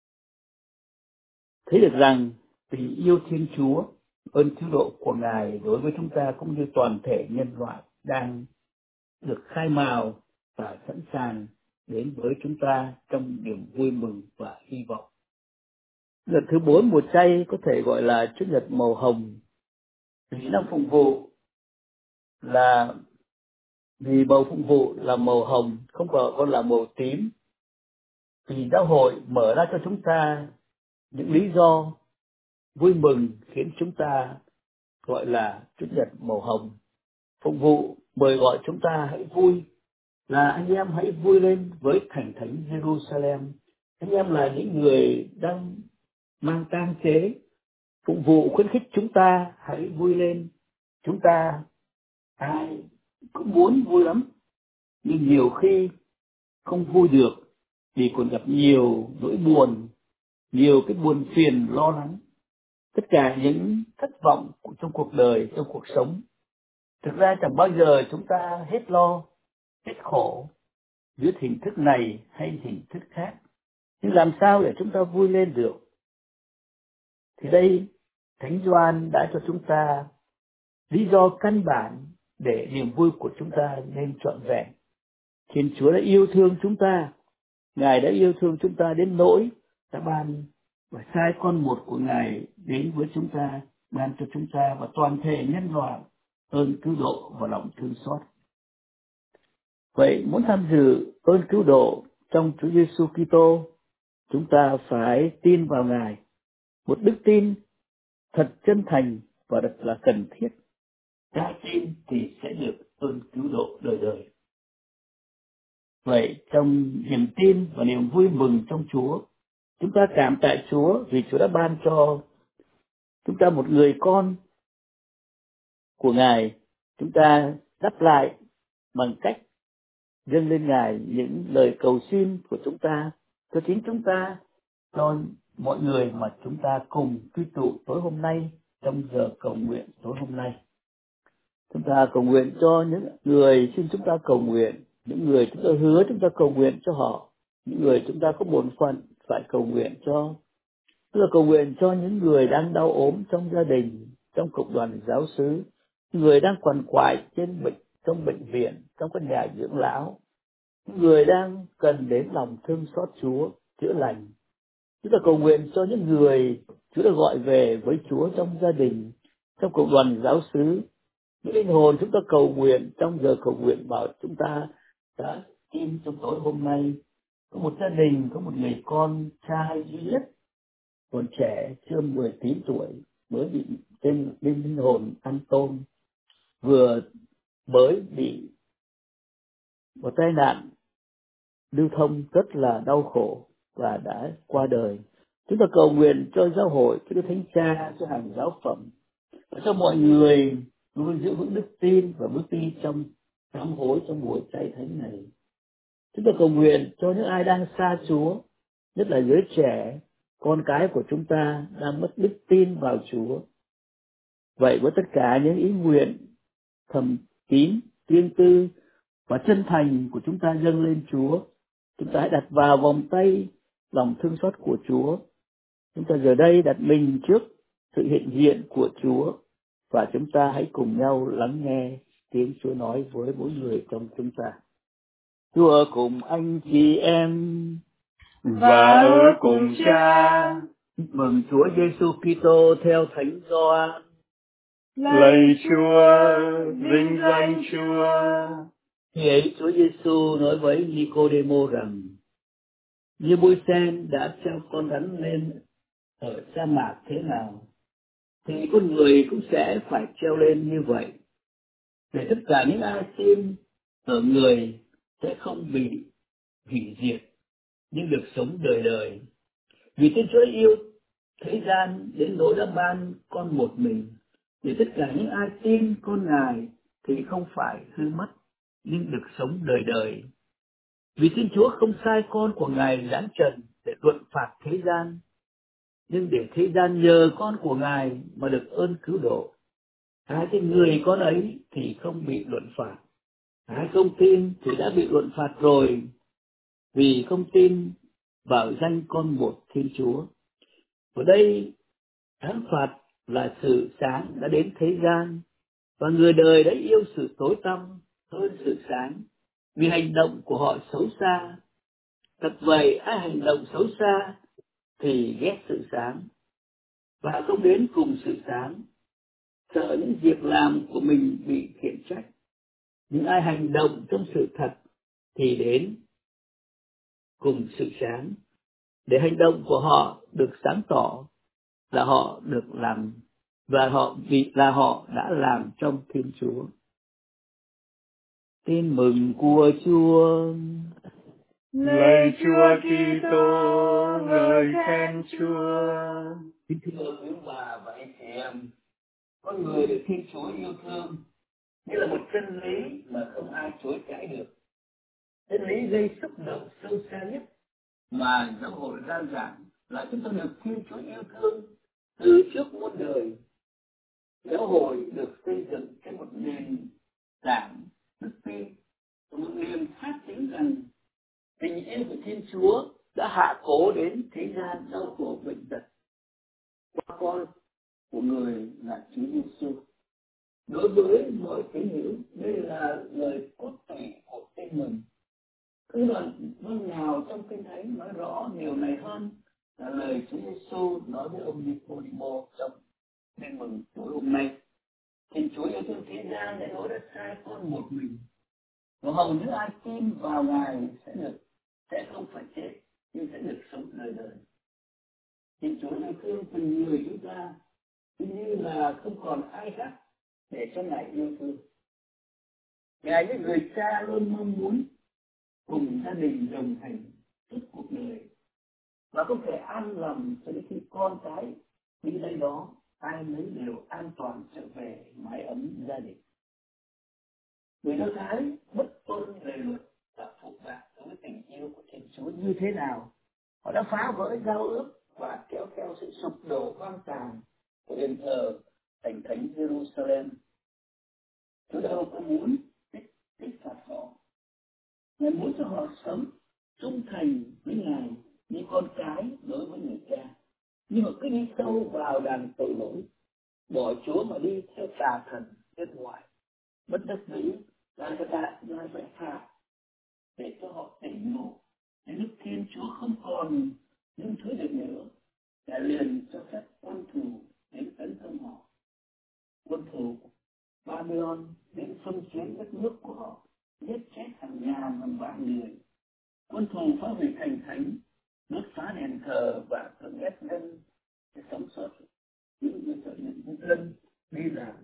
thấy được rằng tình yêu Thiên Chúa, ơn cứu độ của Ngài đối với chúng ta cũng như toàn thể nhân loại đang được khai mào và sẵn sàng đến với chúng ta trong niềm vui mừng và hy vọng. Nhật thứ bốn mùa chay có thể gọi là Chủ nhật màu hồng, vì năm phụng vụ là vì bầu phụng vụ là màu hồng, không còn là màu tím. Vì giáo hội mở ra cho chúng ta những lý do vui mừng khiến chúng ta gọi là Chủ nhật màu hồng. Phụng vụ mời gọi chúng ta hãy vui, là anh em hãy vui lên với thành thánh Jerusalem. Anh em là những người đang mang tang chế. Phụng vụ khuyến khích chúng ta hãy vui lên. Chúng ta ai cũng muốn vui lắm, nhưng nhiều khi không vui được vì còn gặp nhiều nỗi buồn, nhiều cái buồn phiền lo lắng, tất cả những thất vọng trong cuộc đời, trong cuộc sống. Thực ra chẳng bao giờ chúng ta hết lo, hết khổ dưới hình thức này hay hình thức khác. Nhưng làm sao để chúng ta vui lên được? Thì đây, Thánh Gioan đã cho chúng ta lý do căn bản để niềm vui của chúng ta nên trọn vẹn. Thiên Chúa đã yêu thương chúng ta, Ngài đã yêu thương chúng ta đến nỗi đã ban và sai con một của Ngài đến với chúng ta, ban cho chúng ta và toàn thể nhân loại ơn cứu độ và lòng thương xót. Vậy muốn tham dự ơn cứu độ trong Chúa Giêsu Kitô, chúng ta phải tin vào Ngài, một đức tin thật chân thành và thật là cần thiết. Đã tin thì sẽ được ơn cứu độ đời đời. Vậy trong niềm tin và niềm vui mừng trong Chúa, chúng ta cảm tạ Chúa vì Chúa đã ban cho chúng ta một người con của Ngài. Chúng ta đáp lại bằng cách dâng lên Ngài những lời cầu xin của chúng ta, cho chính chúng ta, cho mọi người mà chúng ta cùng quy tụ tối hôm nay trong giờ cầu nguyện tối hôm nay. Chúng ta cầu nguyện cho những người xin chúng ta cầu nguyện, những người chúng ta hứa chúng ta cầu nguyện cho họ, những người chúng ta có bổn phận phải cầu nguyện cho. Tức là cầu nguyện cho những người đang đau ốm trong gia đình, trong cộng đoàn giáo xứ, người đang quằn quại trên bệnh, trong bệnh viện, trong các nhà dưỡng lão, người đang cần đến lòng thương xót Chúa, chữa lành. Chúng ta cầu nguyện cho những người Chúa đã gọi về với Chúa trong gia đình, trong cộng đoàn giáo xứ. Những linh hồn chúng ta cầu nguyện trong giờ cầu nguyện bảo chúng ta đã tin trong tối hôm nay. Có một gia đình, có một người con trai duy nhất, còn trẻ, chưa mười chín tuổi, mới bị tên linh hồn Anton, vừa mới bị một tai nạn lưu thông rất là đau khổ và đã qua đời. Chúng ta cầu nguyện cho giáo hội, cho Đức Thánh Cha, cho hàng giáo phẩm, và cho mọi người luôn giữ vững đức tin và bước đi trong sám hối trong buổi chay thánh này. Chúng ta cầu nguyện cho những ai đang xa Chúa, nhất là giới trẻ, con cái của chúng ta đang mất đức tin vào Chúa. Vậy với tất cả những ý nguyện thầm kín, riêng tư và chân thành của chúng ta dâng lên Chúa, chúng ta hãy đặt vào vòng tay lòng thương xót của Chúa. Chúng ta giờ đây đặt mình trước sự hiện diện của Chúa và chúng ta hãy cùng nhau lắng nghe tiếng Chúa nói với mỗi người trong chúng ta. Chúa ở cùng anh chị em và ở cùng Cha. Mừng Chúa Giêsu Kitô theo Thánh Gioan. Lạy Chúa, vinh danh Chúa. Khi ấy Chúa Giêsu nói với Nicôđêmô rằng: như bôi sen đã treo con rắn lên ở sa mạc thế nào, thì con người cũng sẽ phải treo lên như vậy, để tất cả những ai tin ở người sẽ không bị hủy diệt, nhưng được sống đời đời. Vì Thiên Chúa yêu thế gian đến nỗi đã ban con một mình, để tất cả những ai tin con Ngài thì không phải hư mất, nhưng được sống đời đời. Vì Thiên Chúa không sai con của Ngài giáng trần để luận phạt thế gian, nhưng để thế gian nhờ con của Ngài mà được ơn cứu độ. Ai tin người con ấy thì không bị luận phạt, ai không tin thì đã bị luận phạt rồi, vì không tin vào danh con một Thiên Chúa. Ở đây án phạt là sự sáng đã đến thế gian, và người đời đã yêu sự tối tăm hơn sự sáng, vì hành động của họ xấu xa. Thật vậy, ai hành động xấu xa thì ghét sự sáng và không đến cùng sự sáng, sợ những việc làm của mình bị khiển trách. Nhưng ai hành động trong sự thật thì đến cùng sự sáng, để hành động của họ được sáng tỏ là họ được làm và họ vì là họ đã làm trong Thiên Chúa. Tin mừng của Chúa. Lạy Chúa Kitô, ngợi khen Chúa. Kính thưa quý bà và anh chị em, con người được Thiên Chúa yêu thương như là một chân lý mà không ai chối cãi được. Chân lý gây xúc động sâu xa nhất mà giáo hội rao giảng là chúng ta được Thiên Chúa yêu thương từ trước muôn đời. Giáo hội được xây dựng trên một nền tảng đức tin, một niềm xác tín rằng tình yêu của Thiên Chúa đã hạ cố đến thế gian đau khổ bệnh tật qua con của người là Chúa Giêsu. Đối với mọi tín hữu, đây là lời cốt tủy của tin mừng. Cứ đoạn văn nào trong Kinh Thánh nói rõ điều này hơn là lời Chúa Giêsu nói với ông Nicôđêmô trong tin mừng tối hôm nay. Thiên Chúa yêu thương thế gian đến nỗi đã sai con một mình, và hầu như ai tin vào Ngài sẽ được sẽ không phải chết, nhưng sẽ được sống đời đời. Thiên Chúa yêu thương từng người chúng ta như là không còn ai khác để cho Ngài yêu thương. Ngài như người cha luôn mong muốn cùng gia đình đồng hành suốt cuộc đời, và không thể an lòng cho đến khi con cái đi đây đó ai nấy đều an toàn trở về mái ấm gia đình. Người Do Thái bất tuân lề luật và phụ bạc đối với tình yêu của Thiên Chúa như thế nào? Họ đã phá vỡ giao ước và kéo theo sự sụp đổ hoang tàn của đền thờ thành thánh Jerusalem. Chúa đâu có muốn trách trách phạt họ. Ngài muốn cho họ sống trung thành với Ngài như con cái đối với người cha. Nhưng mà cứ đi sâu vào đàn tội lỗi, bỏ Chúa mà đi theo tà thần bên ngoài, bất đắc dĩ lại phải tạ lại phải phạt để cho họ tỉnh ngộ. Đến lúc Thiên Chúa không còn những thứ được nữa, Ngài liền cho phép quân thù đến tấn công họ. Quân thù Babylon đến xâm chiếm đất nước của họ, giết chết hàng ngàn hàng vạn người. Quân thù phá hủy thành thánh, đốt phá đền thờ và cưỡng ép dân để sống sót. Những người trở nên những dân đi làm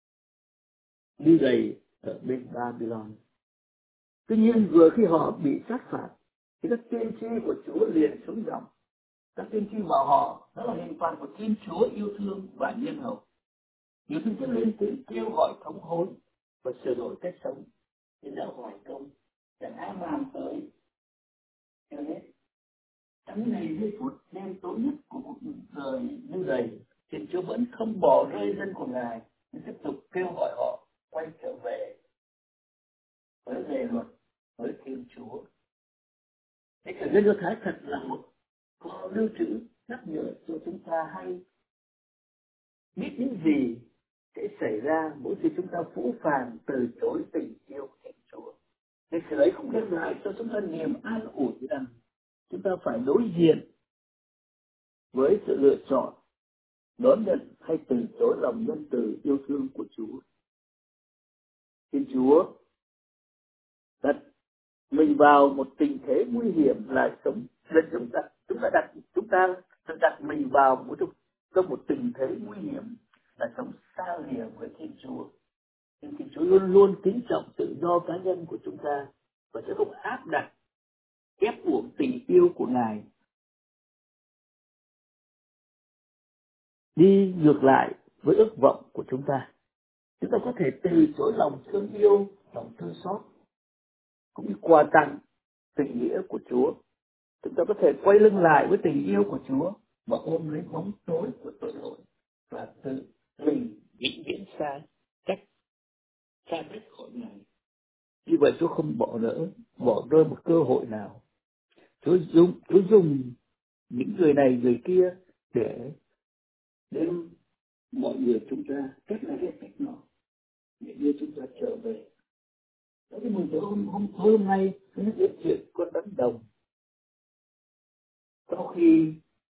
đi gầy ở bên Babylon. Tuy nhiên vừa khi họ bị sát phạt thì các tiên tri của Chúa liền xuống giọng. Các tiên tri bảo họ đó là hình phạt của Thiên Chúa yêu thương và nhân hậu. Nhiều tiên tri lên tiếng kêu gọi thống hối và sửa đổi cách sống. Thì đã hỏi công chẳng ai bàn tới. Cho hết trong ngày giây phút đêm tối nhất của một đời như vậy, Thiên Chúa vẫn không bỏ rơi dân của Ngài, nhưng tiếp tục kêu gọi họ quay trở về với lề luật, với Thiên Chúa. Thế cả dân Do Thái thật là một kho lưu trữ nhắc nhở cho chúng ta hay biết những gì sẽ xảy ra mỗi khi chúng ta phũ phàng từ chối tình yêu của Thiên Chúa. Lịch sử ấy không đem lại cho chúng ta niềm an ủi rằng chúng ta phải đối diện với sự lựa chọn đón nhận hay từ chối lòng nhân từ yêu thương của Chúa. Thiên Chúa đặt mình vào một tình thế nguy hiểm là sống nên chúng ta chúng ta đặt chúng ta đặt mình vào một trong một tình thế nguy hiểm là sống xa lìa với Thiên Chúa. Nhưng Thiên Chúa luôn luôn kính trọng tự do cá nhân của chúng ta và sẽ không áp đặt ép buộc tình yêu của Ngài đi ngược lại với ước vọng của chúng ta. Chúng ta có thể từ chối lòng thương yêu, lòng thương xót cũng như quà tặng tình nghĩa của Chúa. Chúng ta có thể quay lưng lại với tình yêu của Chúa và ôm lấy bóng tối của tội lỗi và tự mình vĩnh viễn xa cách xa cách khỏi Ngài. Như vậy Chúa không bỏ lỡ, bỏ rơi một cơ hội nào. Chúa dùng, Chúa dùng những người này người kia để đem mọi người chúng ta cách này hết cách nọ để đưa chúng ta trở về. Đó cái mừng hôm hôm hôm nay nó biết chuyện con đánh đồng. Sau khi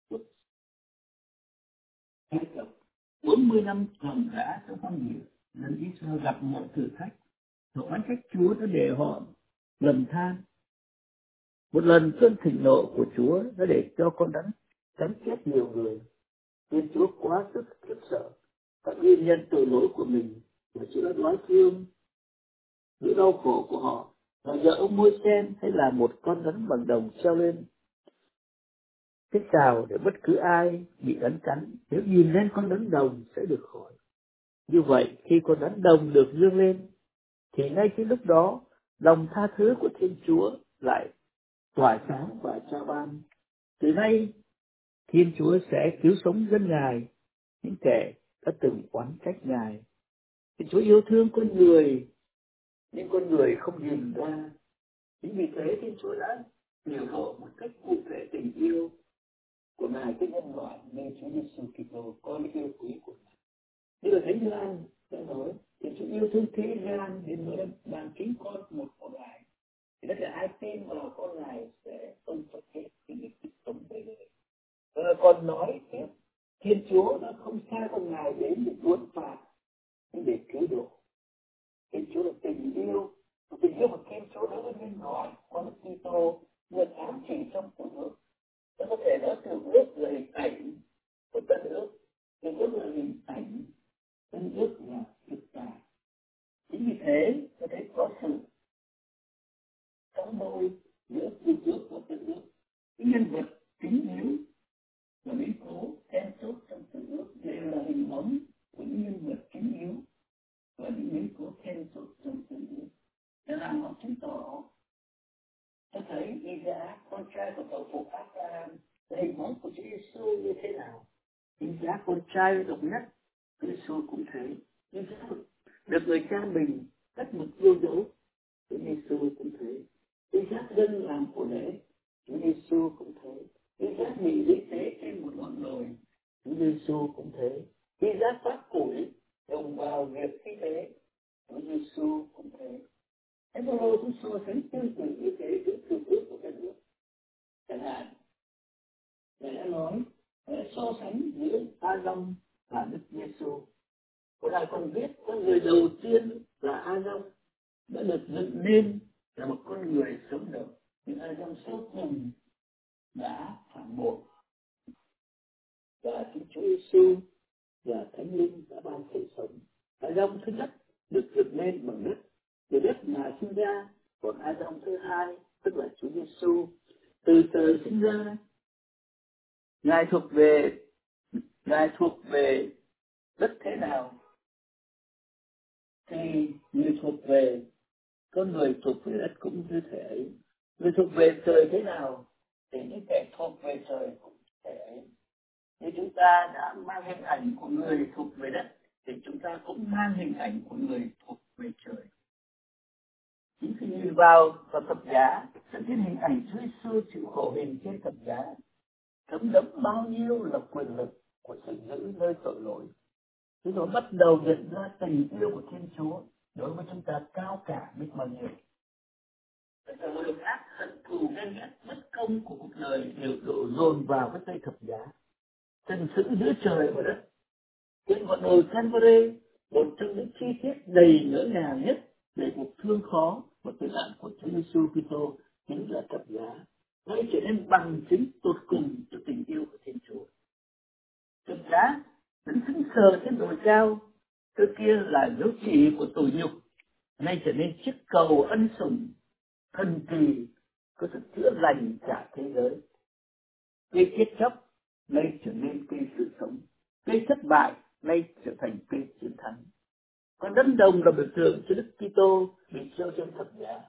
Ai Cập bốn mươi năm trồng rã trong hoang địa, nên Israel gặp một thử thách. Họ oán trách Chúa đã để họ lầm than. Một lần cơn thịnh nộ của Chúa đã để cho con rắn cắn chết nhiều người. Nên Chúa quá sức khiếp sợ và nguyên nhân tội lỗi của mình, và Chúa đã nói thương nỗi đau khổ của họ. Và giờ ông Môi-se hãy làm một con rắn bằng đồng treo lên cái cào để bất cứ ai bị rắn cắn, nếu nhìn lên con rắn đồng sẽ được khỏi. Như vậy khi con rắn đồng được dương lên thì ngay khi lúc đó lòng tha thứ của Thiên Chúa lại tỏa sáng và trao ban. Từ nay Thiên Chúa sẽ cứu sống dân Ngài, những kẻ đã từng oán trách Ngài. Thiên Chúa yêu thương con người, nhưng con người không nhìn ra. Chính vì thế Thiên Chúa đã biểu lộ một cách cụ thể tình yêu của Ngài với nhân loại nên Chúa Giêsu Kitô, con yêu quý của Ngài. Như là Thánh Gioan đã nói, Thiên Chúa yêu thương thế gian đến nỗi ban chính con một của Ngài. Thì tất cả ai tin vào con Ngài sẽ không phải chết, thì được sống đời đời. Và còn nói tiếp, Thiên Chúa đã không sai con Ngài đến để muốn phạt, nhưng để cứu độ. Thiên Chúa là tình yêu, và tình yêu của Thiên Chúa đối với nhân loại, con Đức Kitô được ám chỉ trong Cựu Ước. Nó có thể nói Cựu Ước là hình ảnh của Tân Ước, Cựu Ước là hình ảnh, Tân Ước là thực tại. Chính vì thế, có thể có sự sống đôi Ý giá con trai độc nhất, Chúa Giêsu cũng thế. Ý giá được người cha mình tất mực yêu dấu, Chúa Giêsu cũng thế. Ý giá dân làm của lễ, Chúa Giêsu cũng thế. Ý giá bị lý tế trên một ngọn đồi, Chúa Giêsu cũng thế. Ý giá phát củi đồng vào việc thi tế, Chúa Giêsu cũng thế. Thánh Phaolô cũng so sánh tương tự như thế giữa cựu ước của các nước. Chẳng hạn, Ngài đã nói, Ngài đã so sánh giữa A-dong và Đức Giêsu. Ngài còn viết con người đầu tiên là A-dong đã được dựng nên là một con người sống động, nhưng A-dong sau cùng đã phản bội. Và Chúa Giêsu và Thánh Linh đã ban sự sống. A-dong thứ nhất được dựng nên bằng đất, từ đất mà sinh ra, còn A-dong thứ hai tức là Chúa Giêsu từ trời sinh ra. Ngài thuộc về Ngài thuộc về đất thế nào thì người thuộc về con người thuộc về đất cũng như thế ấy. Người thuộc về trời thế nào thì những kẻ thuộc về trời cũng thế ấy. Nếu chúng ta đã mang hình ảnh của người thuộc về đất thì chúng ta cũng mang hình ảnh của người thuộc về trời. Chính khi nhìn vào và thập giá sẽ thấy hình ảnh Chúa Giêsu chịu khổ hình trên thập giá, thấm đẫm bao nhiêu là quyền lực của sự giữ nơi tội lỗi. Chúng tôi bắt đầu nhận ra tình yêu của Thiên Chúa đối với chúng ta cao cả biết bao nhiêu. Tất cả mọi việc ác hận thù ghen ghét bất công của cuộc đời đều đổ dồn vào cái cây thập giá. Thần sự giữa trời và đất. Trên ngọn đồi Calvary, một trong những chi tiết đầy ngỡ ngàng nhất về cuộc thương khó và tử nạn của Chúa Giêsu Kitô chính là thập giá. Nó trở nên bằng chứng tột cùng cho tình yêu của Thiên Chúa. Thập giá đứng sững sờ trên đồi cao, trước kia là dấu chỉ của tội nhục, nay trở nên chiếc cầu ân sủng thần kỳ có sự chữa lành cả thế giới. Cây chết chóc nay trở nên cây sự sống, cây thất bại nay trở thành cây chiến thắng. Con đấng đồng là biểu tượng cho Đức Kitô bị treo trên thập giá.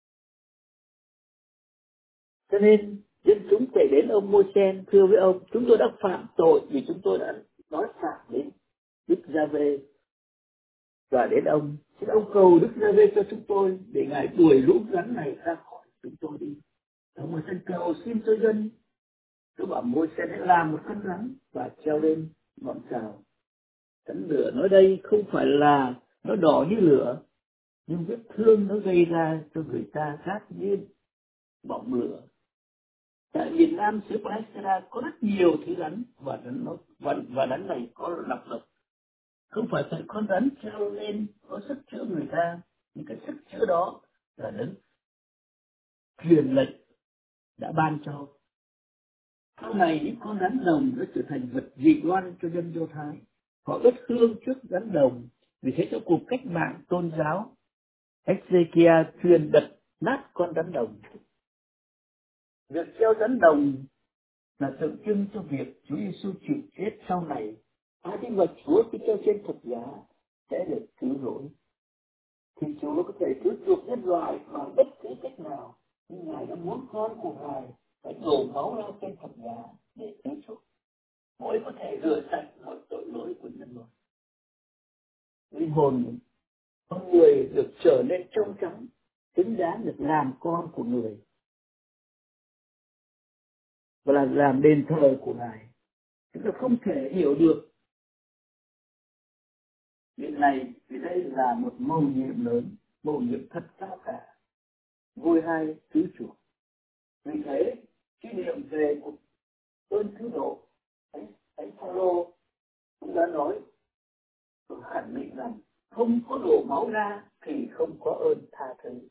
Cho nên dân chúng chạy đến ông Môi-se thưa với ông: chúng tôi đã phạm tội vì chúng tôi đã nói phạm đến Đức Giê-hô-va. Và đến ông, xin ông cầu Đức Giê-hô-va cho chúng tôi để ngài đuổi lũ rắn này ra khỏi chúng tôi đi. Ông Môi-se cầu xin cho dân. Tôi bảo Môi-se hãy làm một con rắn và treo lên ngọn sào. Rắn lửa nói đây không phải là nó đỏ như lửa, nhưng vết thương nó gây ra cho người ta khác như bỏng lửa. Tại miền Nam xứ Palestine có rất nhiều thứ rắn và rắn nó và, và rắn này có độc độc. Không phải phải con rắn treo lên có sức chữa người ta, nhưng cái sức chữa đó là đấng truyền lệnh đã ban cho. Sau này những con rắn đồng đã trở thành vật dị đoan cho dân Do Thái. Họ đốt hương trước rắn đồng, vì thế trong cuộc cách mạng tôn giáo, Ezechia truyền đập nát con rắn đồng. Việc treo rắn đồng là tượng trưng cho việc Chúa Giêsu chịu chết sau này. Ai tin vào Chúa khi treo trên thập giá sẽ được cứu rỗi. Thì Chúa có thể cứu chuộc nhân loại bằng bất cứ cách nào, nhưng Ngài đã muốn con của Ngài phải đổ máu ra trên thập giá để cứu chuộc, mới có thể rửa sạch mọi tội lỗi của nhân loại. Linh hồn con người được trở nên trong trắng, xứng đáng được làm con của người và là làm đền thờ của Ngài. Chúng ta không thể hiểu được việc này vì đây là một mầu nhiệm lớn, mầu nhiệm thật cao cả, vôi hai cứu chuộc. Vì thế, khi niệm về cuộc ơn cứu độ, Thánh Thánh Phaolô cũng đã nói và khẳng định rằng không có đổ máu ra thì không có ơn tha thứ.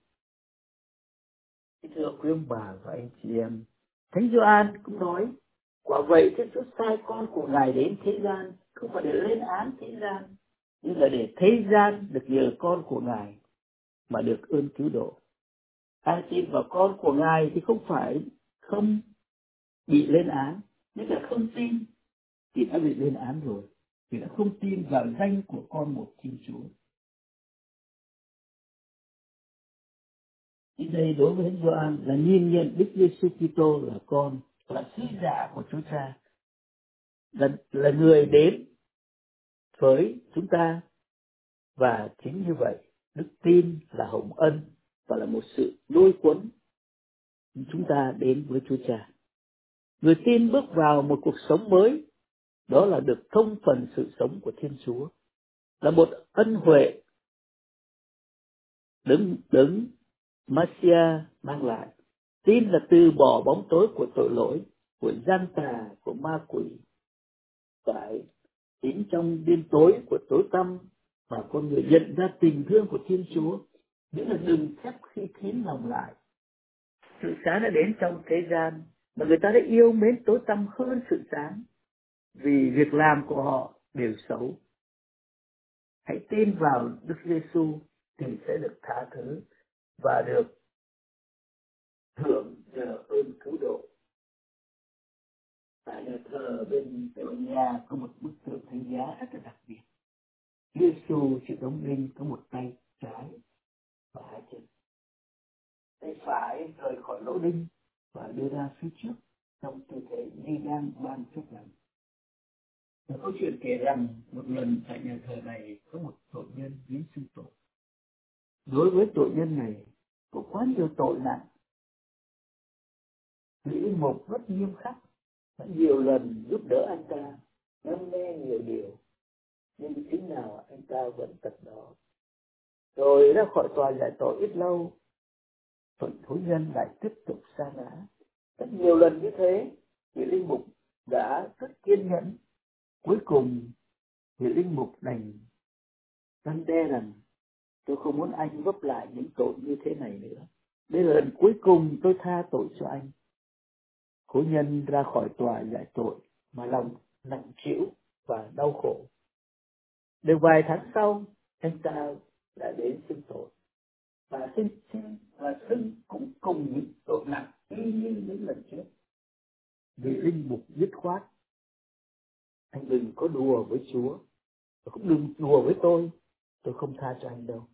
Thưa quý ông bà và anh chị em, Thánh Gioan cũng nói: quả vậy Thiên Chúa sai con của Ngài đến thế gian không phải để lên án thế gian, nhưng là để thế gian được nhờ con của Ngài mà được ơn cứu độ. Ai tin vào con của Ngài thì không phải không bị lên án, nhưng là không tin thì đã bị lên án rồi, vì đã không tin vào danh của con một Thiên Chúa. Thì đây đối với Thánh Gioan là nhìn nhận Đức Giêsu Kitô là con, là sứ giả của Chúa Cha. là, là người đến với chúng ta. Và chính như vậy, đức tin là hồng ân và là một sự lôi cuốn chúng ta đến với Chúa Cha. Người tin bước vào một cuộc sống mới, đó là được thông phần sự sống của Thiên Chúa, là một ân huệ đấng đấng Messiah mang lại. Tin là từ bỏ bóng tối của tội lỗi, của gian tà, của ma quỷ. Phải chính trong đêm tối của tối tăm mà con người nhận ra tình thương của Thiên Chúa, nghĩa là đừng phép khi kín lòng lại. Sự sáng đã đến trong thế gian mà người ta đã yêu mến tối tăm hơn sự sáng, vì việc làm của họ đều xấu. Hãy tin vào Đức Giêsu thì sẽ được tha thứ và được hưởng nhờ ơn cứu độ. Tại nhà thờ bên Tây Ban Nha có một bức tượng thánh giá rất là đặc biệt. Giêsu chịu đóng đinh có một tay trái và hai chân. Tay phải rời khỏi lỗ đinh và đưa ra phía trước trong tư thế như đang ban phép lành. Và câu chuyện kể rằng một lần tại nhà thờ này có một tội nhân đến xưng tội. Đối với tội nhân này có quá nhiều tội nặng. Vị linh mục rất nghiêm khắc, đã nhiều lần giúp đỡ anh ta, ngăn nghe nhiều điều, nhưng chính nào anh ta vẫn tật đó. Rồi ra khỏi tòa giải tội ít lâu, phận thối nhân lại tiếp tục sa ngã. Rất nhiều lần như thế, vị linh mục đã rất kiên nhẫn. Cuối cùng, vị linh mục đành răn đe rằng tôi không muốn anh vấp lại những tội như thế này nữa. Đây là lần cuối cùng tôi tha tội cho anh. Cố nhân ra khỏi tòa giải tội mà lòng nặng trĩu và đau khổ. Được vài tháng sau, anh ta đã đến xưng tội và xin xin và xưng cũng cùng những tội nặng y như những lần trước. Vị linh mục dứt khoát: anh đừng có đùa với Chúa, cũng đừng đùa với tôi, tôi không tha cho anh đâu.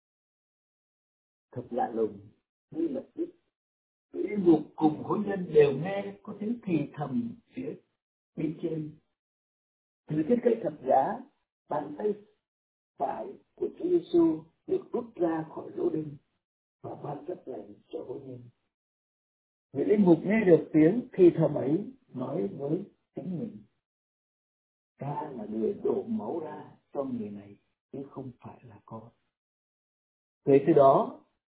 Thật lạ lùng, như lập tức vị linh mục cùng hối nhân đều nghe có tiếng thì thầm phía bên trên. Từ trên cây thập giá, bàn tay phải của Chúa Giêsu được rút ra khỏi lỗ đinh và ban phép lành cho hối nhân. Vị linh mục nghe được tiếng thì thầm ấy, nói với chính mình: ta là người đổ máu ra cho người này, chứ không phải là con. Kể từ đó,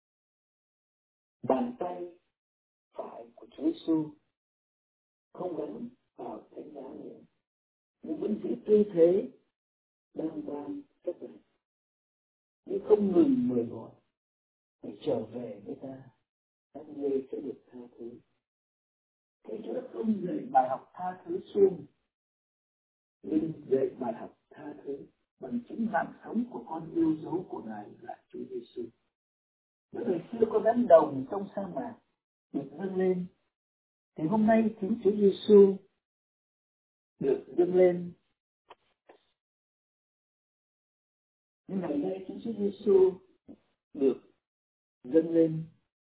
bàn tay phải của Chúa Giêsu không gắn vào thánh giá nữa, nhưng vẫn giữ tư thế đang ban phép lành, nhưng không ngừng mời gọi để trở về với ta, các ngươi sẽ được tha thứ. Thế Chúa đã không dạy bài học tha thứ xuyên, nhưng dạy bài học tha thứ bằng chính mạng sống của con yêu dấu của Ngài là Chúa Giêsu. Nếu ngày xưa có đám đồng trong sa mạc được dâng lên, thì hôm nay chính Chúa Giêsu được dâng lên. Nhưng ngày nay chính Chúa Giêsu được dâng lên.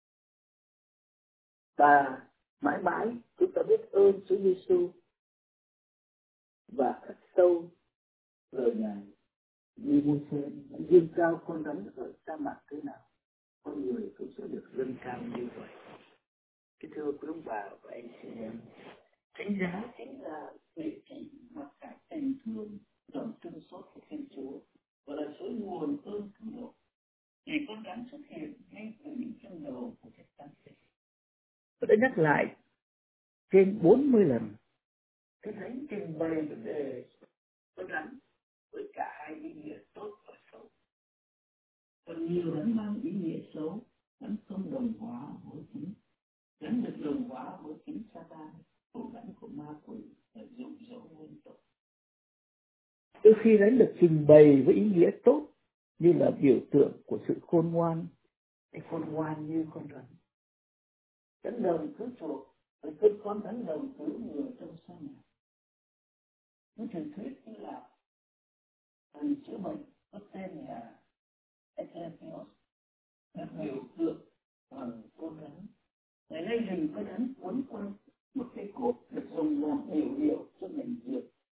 Và mãi mãi chúng ta biết ơn Chúa Giêsu và khắc sâu lời Ngài như Môi-se dương cao con rắn ở sa mạc thế nào, con người cũng sẽ được dâng cao như vậy. Kính thưa quý ông bà và anh chị em, thánh giá chính là địa chỉ mặc cả tình thương, lòng thương xót của Thiên Chúa và là suối nguồn ơn cứu độ. Vì con rắn xuất hiện ngay từ những chân đầu của Phép Giáng sinh. Tôi đã nhắc lại trên bốn mươi lần, cái thánh trình bày vấn đề con rắn với cả hai ý nghĩa tốt và xấu. Còn nhiều rắn mang ý nghĩa xấu, rắn không đồng hóa với chính, rắn được đồng hóa với chính Satan, của rắn của ma quỷ là dụ dỗ nguyên tội. Đôi khi rắn được trình bày với ý nghĩa tốt như là biểu tượng của sự khôn ngoan, cái khôn ngoan như con rắn. Rắn đồng cứu chuộc, với cơn con rắn đồng cứu người trong sa mạc. Những truyền thuyết như là thần chữa bệnh có tên là Etepios là biểu tượng bằng con rắn. Ngày nay hình con rắn quấn quanh một cây cột được dùng làm biểu hiệu cho ngành dược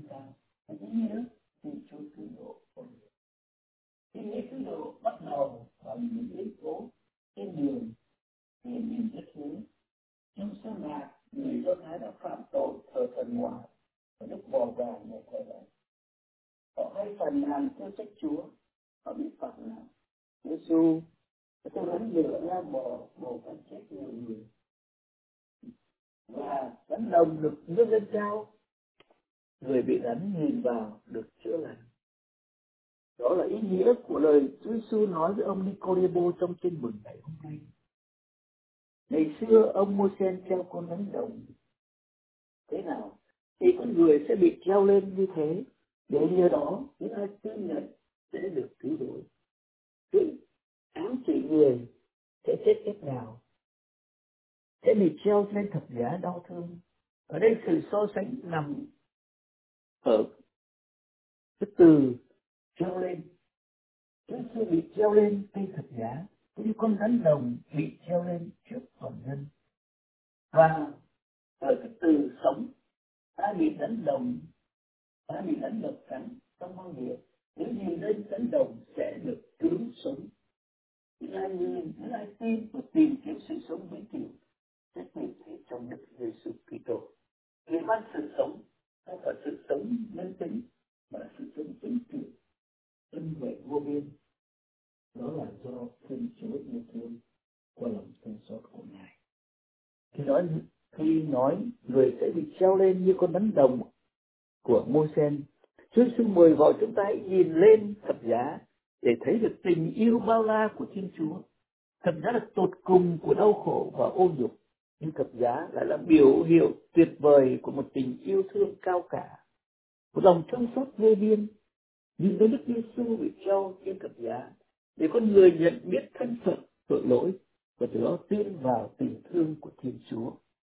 ta. Ý nghĩa Thiên Chúa cứu độ con người. Ý nghĩa cứu độ bắt đầu bằng những biến cố trên đường hiện miền đất hứa. Trong sa mạc, người Do Thái đã phạm tội thờ thần ngoại và đúc bò vàng để quay lại. Họ hay phàn nàn theo trách Chúa, họ bị phạt nặng. Giê-xu đã cho rắn lửa ra bò bò cắn chết nhiều người. Và rắn đồng được đưa lên cao, người bị rắn nhìn vào được chữa lành. Đó là ý nghĩa của lời Chúa Giê-xu nói với ông Nicô-đê-mô trong Tin Mừng ngày hôm nay. Ngày xưa ông Mô-se treo con rắn đồng thế nào thì con người sẽ bị treo lên như thế, để nhờ đó những ai tin nhận sẽ được cứu rỗi. Sự ám chỉ người sẽ chết cách nào, sẽ bị treo lên thập giá đau thương. Ở đây sự so sánh nằm ở cái từ treo lên. Chúa Giê-xu bị treo lên cây thập giá, như con rắn đồng bị treo lên trước toàn dân. Và ở cái từ sống, ta bị rắn đồng, ta bị rắn độc cắn trong hoang địa, nếu nhìn lên rắn đồng sẽ được cứu sống. Những ai nhìn, những ai tin và tìm kiếm sự sống vĩnh cửu sẽ tìm thấy trong Đức Giê-xu Kitô. Người mang sự sống không phải sự sống nhân tính, mà là sự sống vĩnh cửu, ân huệ vô biên. Đó là do Thiên Chúa yêu thương qua lòng thương xót của Ngài. Khi nói khi nói người sẽ bị treo lên như con rắn đồng của Mô-se, Chúa Giê-xu mời gọi chúng ta hãy nhìn lên thập giá để thấy được tình yêu bao la của Thiên Chúa. Thập giá là tột cùng của đau khổ và ô nhục, nhưng thập giá lại là biểu hiệu tuyệt vời của một tình yêu thương cao cả, một lòng thương xót vô biên. Nhìn thấy Đức Giê-xu bị treo trên thập giá để con người nhận biết thân phận tội lỗi và từ đó tin vào tình thương của Thiên Chúa.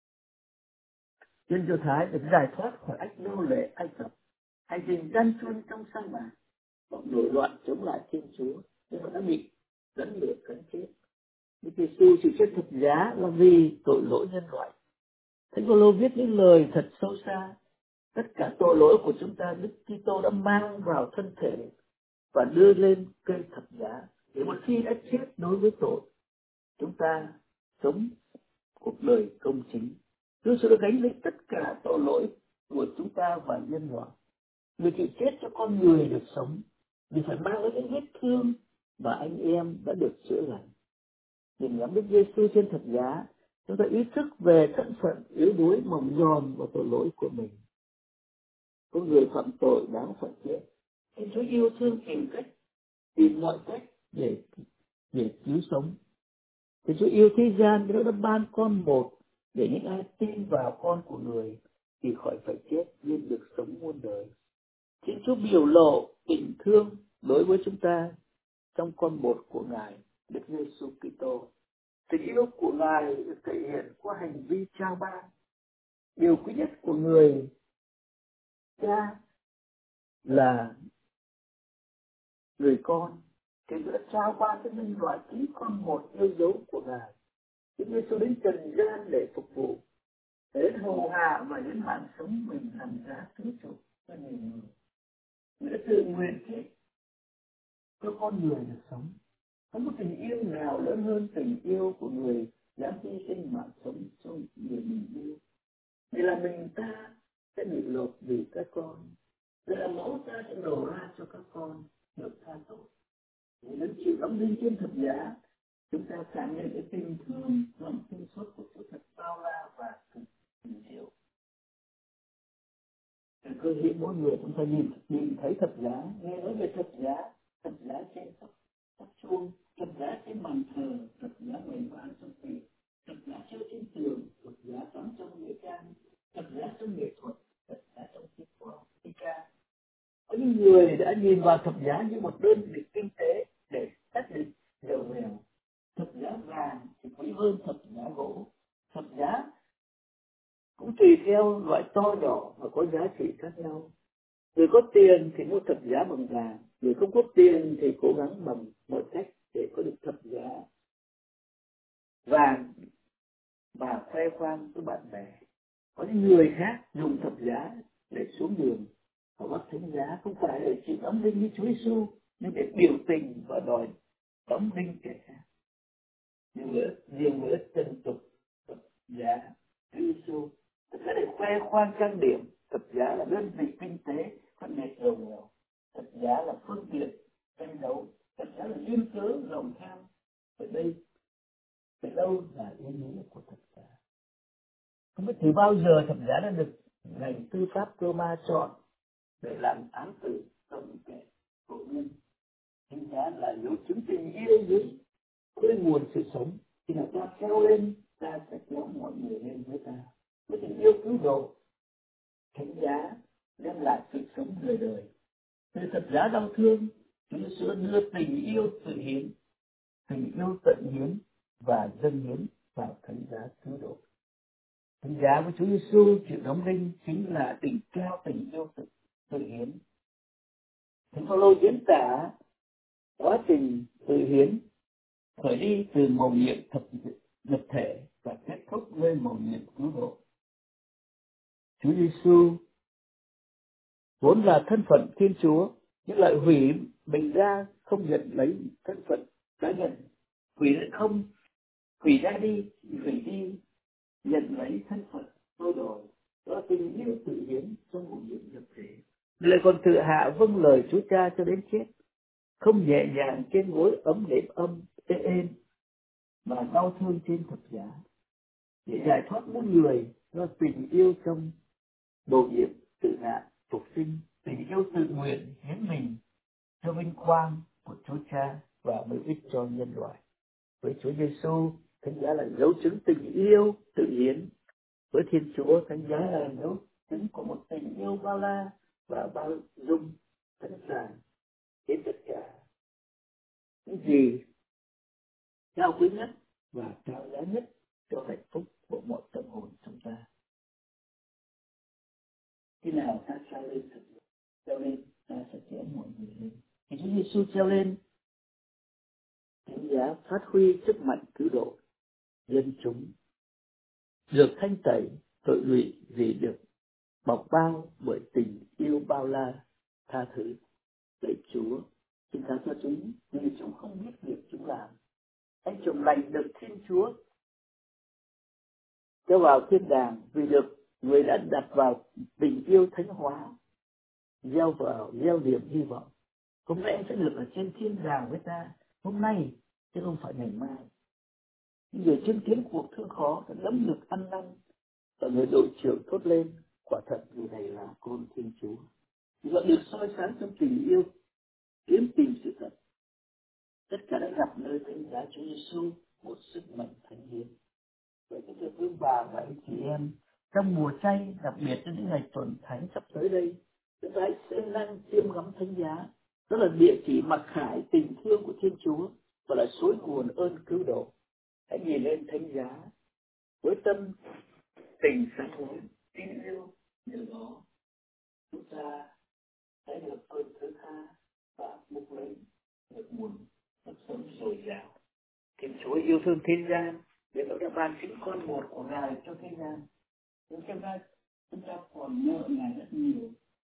Dân Do Thái được giải thoát khỏi ách nô lệ Ai Cập, hành trình gian truân trong sa mạc, bọn nổi loạn chống lại Thiên Chúa, nhưng họ đã bị dẫn lửa cắn chết. Đức Giê-xu chịu chết thập giá là vì tội lỗi nhân loại. Thánh Phaolô viết những lời thật sâu xa. Tất cả tội lỗi của chúng ta Đức Kitô đã mang vào thân thể và đưa lên cây thập giá, để một khi đã chết đối với tội, chúng ta sống cuộc đời công chính. Chúa Giê-xu đã gánh lấy tất cả tội lỗi của chúng ta và nhân loại. Người chịu chết cho con người được sống, vì phải mang lấy những vết thương mà anh em đã được chữa lành. Nhìn ngắm Đức Giê-xu trên thập giá, chúng ta ý thức về thân phận yếu đuối mỏng giòn và tội lỗi của mình. Con người phạm tội đáng phải chết, Thiên Chúa yêu thương tìm cách, tìm mọi cách để để cứu sống. Thiên Chúa yêu thế gian, Chúa đã ban con một để những ai tin vào con của người thì khỏi phải chết nhưng được sống muôn đời. Thiên Chúa biểu lộ tình thương đối với chúng ta trong con một của Ngài, Đức Giê-xu Kitô. Tình yêu của Ngài được thể hiện qua hành vi trao ban. Điều quý nhất của người cha là người con, thì đã trao ban cho nhân loại chính con một yêu dấu của Ngài. Đức Giê-xu đến trần gian để phục vụ, để hầu hạ và hiến mạng sống mình làm giá cứu chuộc cho nhiều người. Người đã tự nguyện chết cho con người được sống. Không có tình yêu nào lớn hơn tình yêu của người dám hy sinh mạng sống cho người mình yêu. Vì là mình ta sẽ bị lột vì các con, vì là máu ta sẽ đổ ra cho các con được tha tội. Nếu chịu đóng đinh trên thập giá, chúng ta cảm nhận cái tình thương, lòng thương xót của Chúa thật bao la và tình yêu. Cơ hội mỗi người chúng ta nhìn nhìn thấy thập giá, nghe nói về thập giá, thập giá trên tóc tóc chuông, thập giá trên bàn thờ, thập giá bày bán trong tiệm, thập giá treo trên tường, thập giá cắm trong nghĩa trang, thập giá trong nghệ thuật, thập giá trong thi khoa, thi ca. Có những người đã nhìn vào thập giá như một đơn vị kinh tế để xác định giàu nghèo. Thập giá vàng thì quý hơn thập giá gỗ. Thập giá cũng tùy theo loại to nhỏ và có giá trị khác nhau. Người có tiền thì mua thập giá bằng vàng, người không có tiền thì cố gắng bằng mọi cách để có được thập giá vàng và khoe khoang với bạn bè. Có những người khác dùng thập giá để xuống đường giá không phải để chịu đóng đinh như Chúa Giêsu, nhưng để biểu tình và đòi đóng đinh kẻ khác. Nhưng với riêng với trần tục thập giá Chúa Giêsu, tất cả để khoe khoang trang điểm. Thập giá là đơn vị kinh tế phân biệt giàu nghèo. Thập giá là phương tiện tranh đấu. Thập giá là duyên cớ lòng tham. Ở đây, ở đâu là ý nghĩa của thập giá? Không biết từ bao giờ thập giá đã được ngành tư pháp Roma chọn để làm án tử tổng kẻ tội nhân. Thánh giá là dấu chứng tình yêu dưới khơi nguồn sự sống. Khi nào ta treo lên, ta sẽ kéo mọi người lên với ta. Với tình yêu cứu độ, thánh giá đem lại sự sống đời đời. Từ thập giá đau thương, Chúa Giêsu đưa tình yêu tự hiến, tình yêu tận hiến và dâng hiến vào thánh giá cứu độ. Thánh giá với Chúa Giêsu chịu đóng đinh chính là đỉnh cao tình yêu tự, tự hiến. Thánh Phaolô diễn tả quá trình tự hiến khởi đi từ mầu nhiệm thập nhập thể và kết thúc với mầu nhiệm cứu độ. Chúa Giêsu vốn là thân phận Thiên Chúa, nhưng lại hủy mình ra, không nhận lấy thân phận cá nhân, hủy lại không, hủy ra đi, hủy đi, nhận lấy thân phận tôi đổi, đó là tình yêu tự hiến trong mầu nhiệm nhập thể. Lại còn tự hạ vâng lời Chúa Cha cho đến chết, không nhẹ nhàng trên gối ấm đệm âm êm êm, mà đau thương trên thập giá để giải thoát muôn người do tình yêu trong bầu nhiệm tự nạn phục sinh, tình yêu tự nguyện hiến mình cho vinh quang của Chúa Cha và lợi ích cho nhân loại. Với Chúa Giêsu, thánh giá là dấu chứng tình yêu tự hiến. Với Thiên Chúa, thánh giá là dấu chứng của một tình yêu bao la và bao dung, sẵn sàng đến tất cả những gì cao quý nhất và cao giá nhất cho hạnh phúc của mọi tâm hồn chúng ta. Khi nào ta treo lên thật treo lên, ta sẽ kéo mọi người lên. Khi Chúa Giêsu treo lên, thánh giá phát huy sức mạnh cứu độ dân chúng, được thanh tẩy tội lụy vì được bọc bao bởi tình yêu bao la tha thứ. Lạy Chúa, xin tha cho chúng vì chúng không biết việc chúng làm. Anh chồng lành được Thiên Chúa cho vào thiên đàng vì được người đã đặt vào tình yêu thánh hóa, gieo vào gieo niềm hy vọng. Hôm nay anh sẽ được ở trên thiên đàng với ta, hôm nay chứ không phải ngày mai. Những người chứng kiến cuộc thương khó đã đấm ngực ăn năn, và người đội trưởng thốt lên, quả thật người này là con Thiên Chúa. Vì họ được soi sáng trong tình yêu, kiếm tìm sự thật. Tất cả đã gặp nơi thánh giá Chúa Giêsu một sức mạnh thánh hiến. Vậy các thưa quý bà và anh chị em, trong mùa chay, đặc biệt trong những ngày tuần thánh sắp tới đây, chúng ta hãy siêng năng chiêm ngắm thánh giá. Đó là địa chỉ mặc khải tình thương của Thiên Chúa và là suối nguồn ơn cứu độ. Hãy nhìn lên thánh giá với tâm tình sáng hối, tin yêu, nhờ đó chúng ta sẽ được ơn thứ tha và mục lấy được nguồn cuộc sống dồi dào. Thiên Chúa yêu thương thế gian để nó đã ban chính con một của Ngài cho thế gian. Chúng ta chúng ta còn nợ Ngài rất nhiều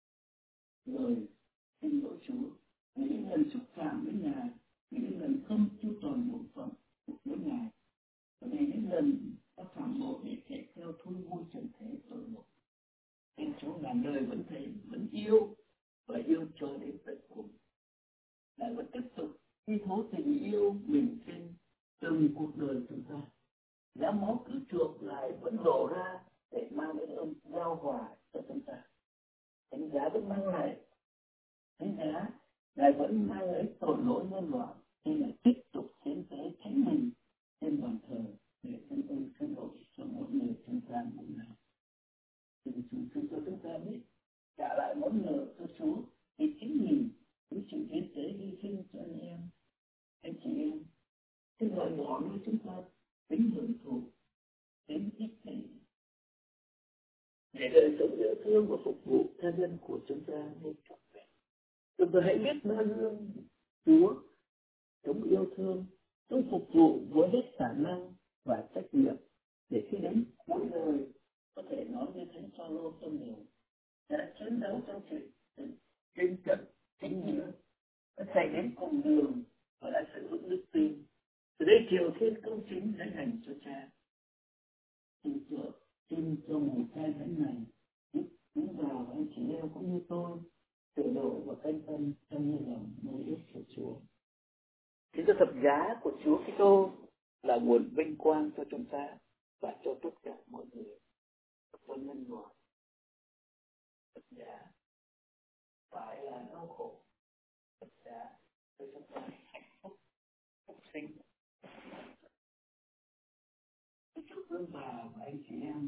lời xin lỗi Chúa, những lần xúc phạm với Ngài, những lần không chu toàn bổn phận với Ngài, và những lần ta phạm tội để chạy theo thú vui trần thế tội lỗi. Thiên Chúa ngàn đời vẫn thấy, vẫn yêu và yêu cho đến tận cùng. Lại vẫn tiếp tục thi thố tình yêu mình trên từng cuộc đời chúng ta. Giá máu cứu chuộc lại vẫn đổ ra để mang đến ơn giao hòa cho chúng ta. Thánh giá vẫn mang lại, thánh giá lại vẫn mang lấy tội lỗi nhân loại, nên là tiếp tục hiến tế thánh mình trên bàn thờ để xin ơn cứu độ cho mỗi người chúng ta mỗi ngày. Xin Chúa cho chúng ta biết trả lại món nợ cho Chúa thì chính mình với sự hiến tế hy sinh cho anh em, anh chị em. Cái loại bỏ nơi chúng ta tính hưởng thụ, tính ích kỷ, để đời sống yêu thương và phục vụ tha nhân của chúng ta nên trọn vẹn. Chúng ta hãy biết noi gương Chúa, chúng yêu thương, chúng phục vụ với hết khả năng và trách nhiệm, để khi đến cuối đời có thể nói với Thánh Phaolô trong điều đã chiến đấu trong chuyện những con đường và đã giữ vững đức tin. Từ đây triều thiên công chính đã dành cho Cha. Xin trợ, xin cho ngày trai thánh này giúp chúng bà và anh chị em cũng như tôi tự độ và canh tâm trong như lòng mơ ước của Chúa. Thì cho thập giá của Chúa Kitô là nguồn vinh quang cho chúng ta và cho tất cả mọi người, cho nhân loại. Thập giá phải là đau khổ, thập giá cho chúng ta hạnh phúc, phúc sinh. Chúc quý bà và anh chị em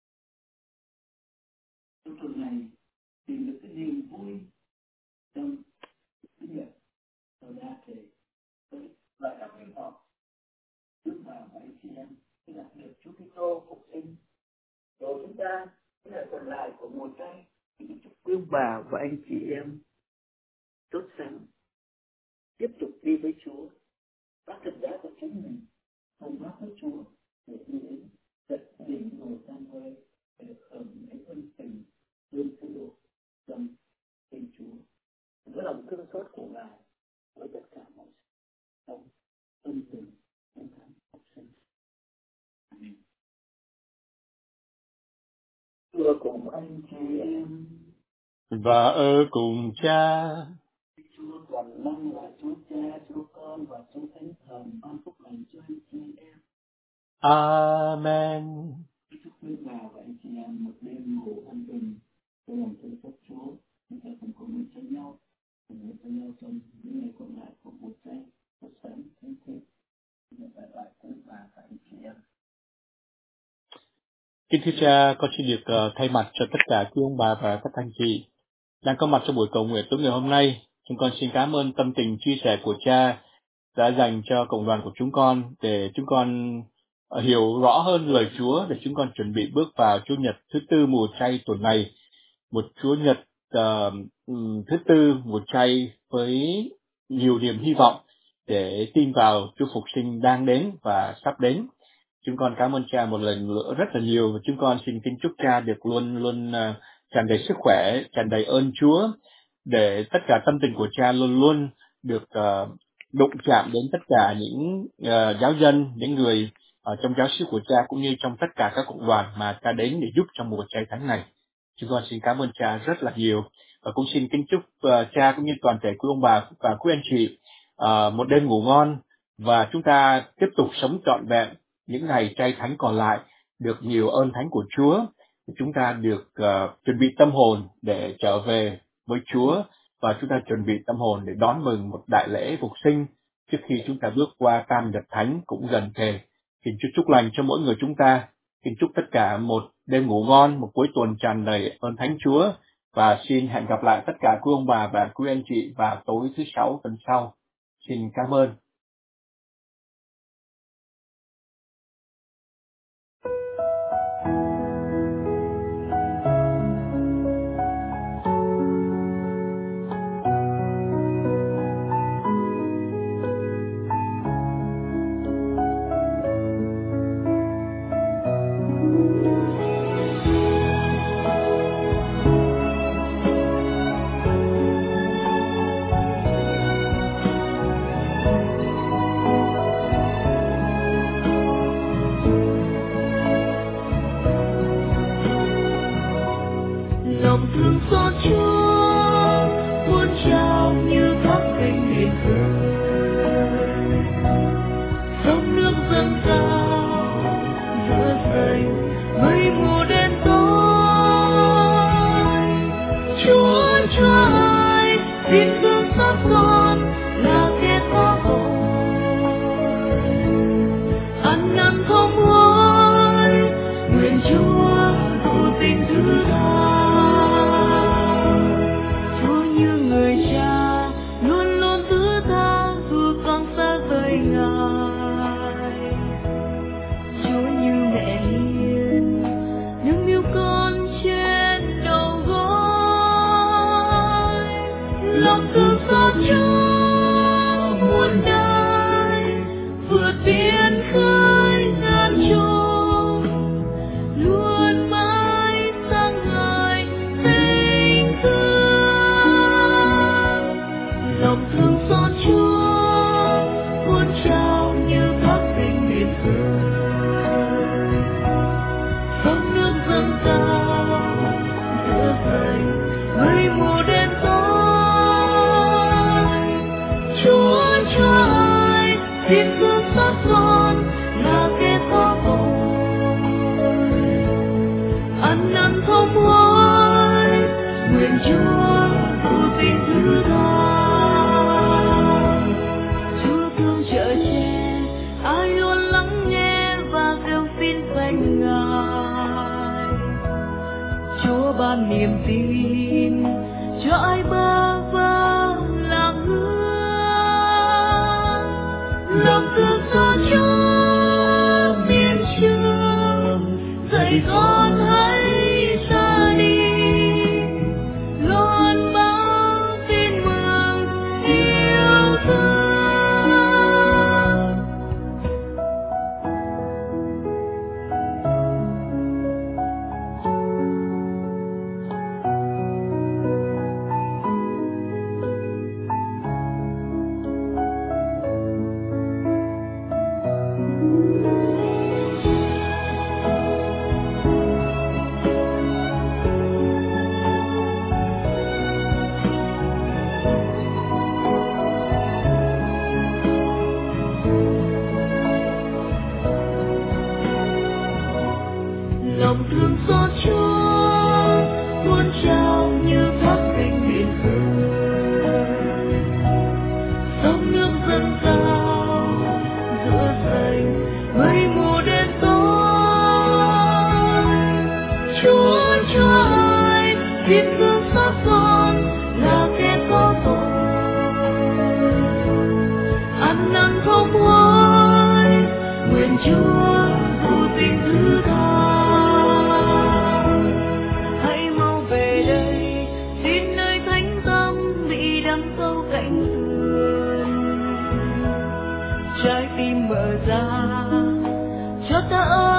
trong tuần này tìm được cái niềm vui trong kinh nghiệm tôi đã kể với lại các viên họ. Chúc bà và anh chị em khi đạt được Chúa Kitô phục sinh, rồi chúng ta cái là còn lại của mùa chay. Chúc quý bà và anh chị em tốt sáng, tiếp tục đi với Chúa, bắt thập giá của chính mình, cùng bác với Chúa để đi đến tận đỉnh ngồi tam hơi để được hưởng lấy ân tình luôn sự độ trong tình Chúa, với lòng thương xót của Ngài với tất cả mọi sự trong ân tình trong tháng học sinh. Amen. Thưa cùng anh chị em và ở cùng Cha. Chúa toàn năng là Chúa Cha, Chúa Con và Chúa Thánh Thần ban phúc lành cho anh chị em. Amen. Chúc quý bà và anh chị em một đêm ngủ an bình, với lòng thương xót Chúa, chúng ta cùng cùng nguyện cho nhau, cùng nguyện cho nhau trong những ngày còn lại của mùa chay, của sáng thánh thiện. Nguyện bye bye quý bà và anh chị em. Kính thưa Cha, con xin được uh, thay mặt cho tất cả quý ông bà và các anh chị đang có mặt trong buổi cầu nguyện tối ngày hôm nay. Chúng con xin cảm ơn tâm tình chia sẻ của Cha đã dành cho cộng đoàn của chúng con để chúng con uh, hiểu rõ hơn lời Chúa, để chúng con chuẩn bị bước vào Chủ nhật thứ tư mùa chay tuần này, một Chủ nhật uh, thứ tư mùa chay với nhiều niềm hy vọng để tin vào Chúa phục sinh đang đến và sắp đến. Chúng con cảm ơn Cha một lần nữa rất là nhiều, và chúng con xin kính chúc Cha được luôn luôn uh, tràn đầy sức khỏe, tràn đầy ơn Chúa, để tất cả tâm tình của Cha luôn luôn được uh, đụng chạm đến tất cả những uh, giáo dân, những người ở trong giáo xứ của Cha, cũng như trong tất cả các cộng đoàn mà Cha đến để giúp trong mùa chay tháng này. Chúng con xin cảm ơn Cha rất là nhiều, và cũng xin kính chúc uh, Cha cũng như toàn thể quý ông bà và quý anh chị uh, một đêm ngủ ngon, và chúng ta tiếp tục sống trọn vẹn những ngày chay thánh còn lại, được nhiều ơn thánh của Chúa. Chúng ta được uh, chuẩn bị tâm hồn để trở về với Chúa, và chúng ta chuẩn bị tâm hồn để đón mừng một đại lễ phục sinh trước khi chúng ta bước qua tam nhật thánh cũng gần kề. Xin Chúa chúc lành cho mỗi người chúng ta. Xin chúc tất cả một đêm ngủ ngon, một cuối tuần tràn đầy ơn thánh Chúa, và xin hẹn gặp lại tất cả quý ông bà và quý anh chị vào tối thứ sáu tuần sau. Xin cảm ơn. Lòng thương xót Chúa muôn trào như thác kênh biển khơi, sông nước dâng cao giữa xanh mây mù đen tối. Chúa Chúa ơi, xin thương xót con là kẻ có tội, ăn năn không hối, nguyện Chúa tu tình thứ tha. Thương xót Chúa muôn đời, vượt biển khơi ngàn trùng, luôn mãi sáng ngời tình thương. Lòng thương xót Chúa Chúa phụ tình thứ tha. Chúa thương chở che ai luôn lắng nghe và kêu xin danh Ngài. Chúa ban niềm tin cho ai bơ vơ lạc hướng. Lòng thương xót Chúa miền trường dạy con hãy ra đi, luôn báo tin mừng yêu thương. Lòng thương xót Chúa muôn trào như thác kênh biển khơi, sóng nước dâng cao giữa xanh mây mù đen tối. Chúa cho ai biết thương xót con là kẻ có tội, ăn năn không hối nguyện Chúa phụ tình thứ tha. Trái tim mở ra cho ta ơi.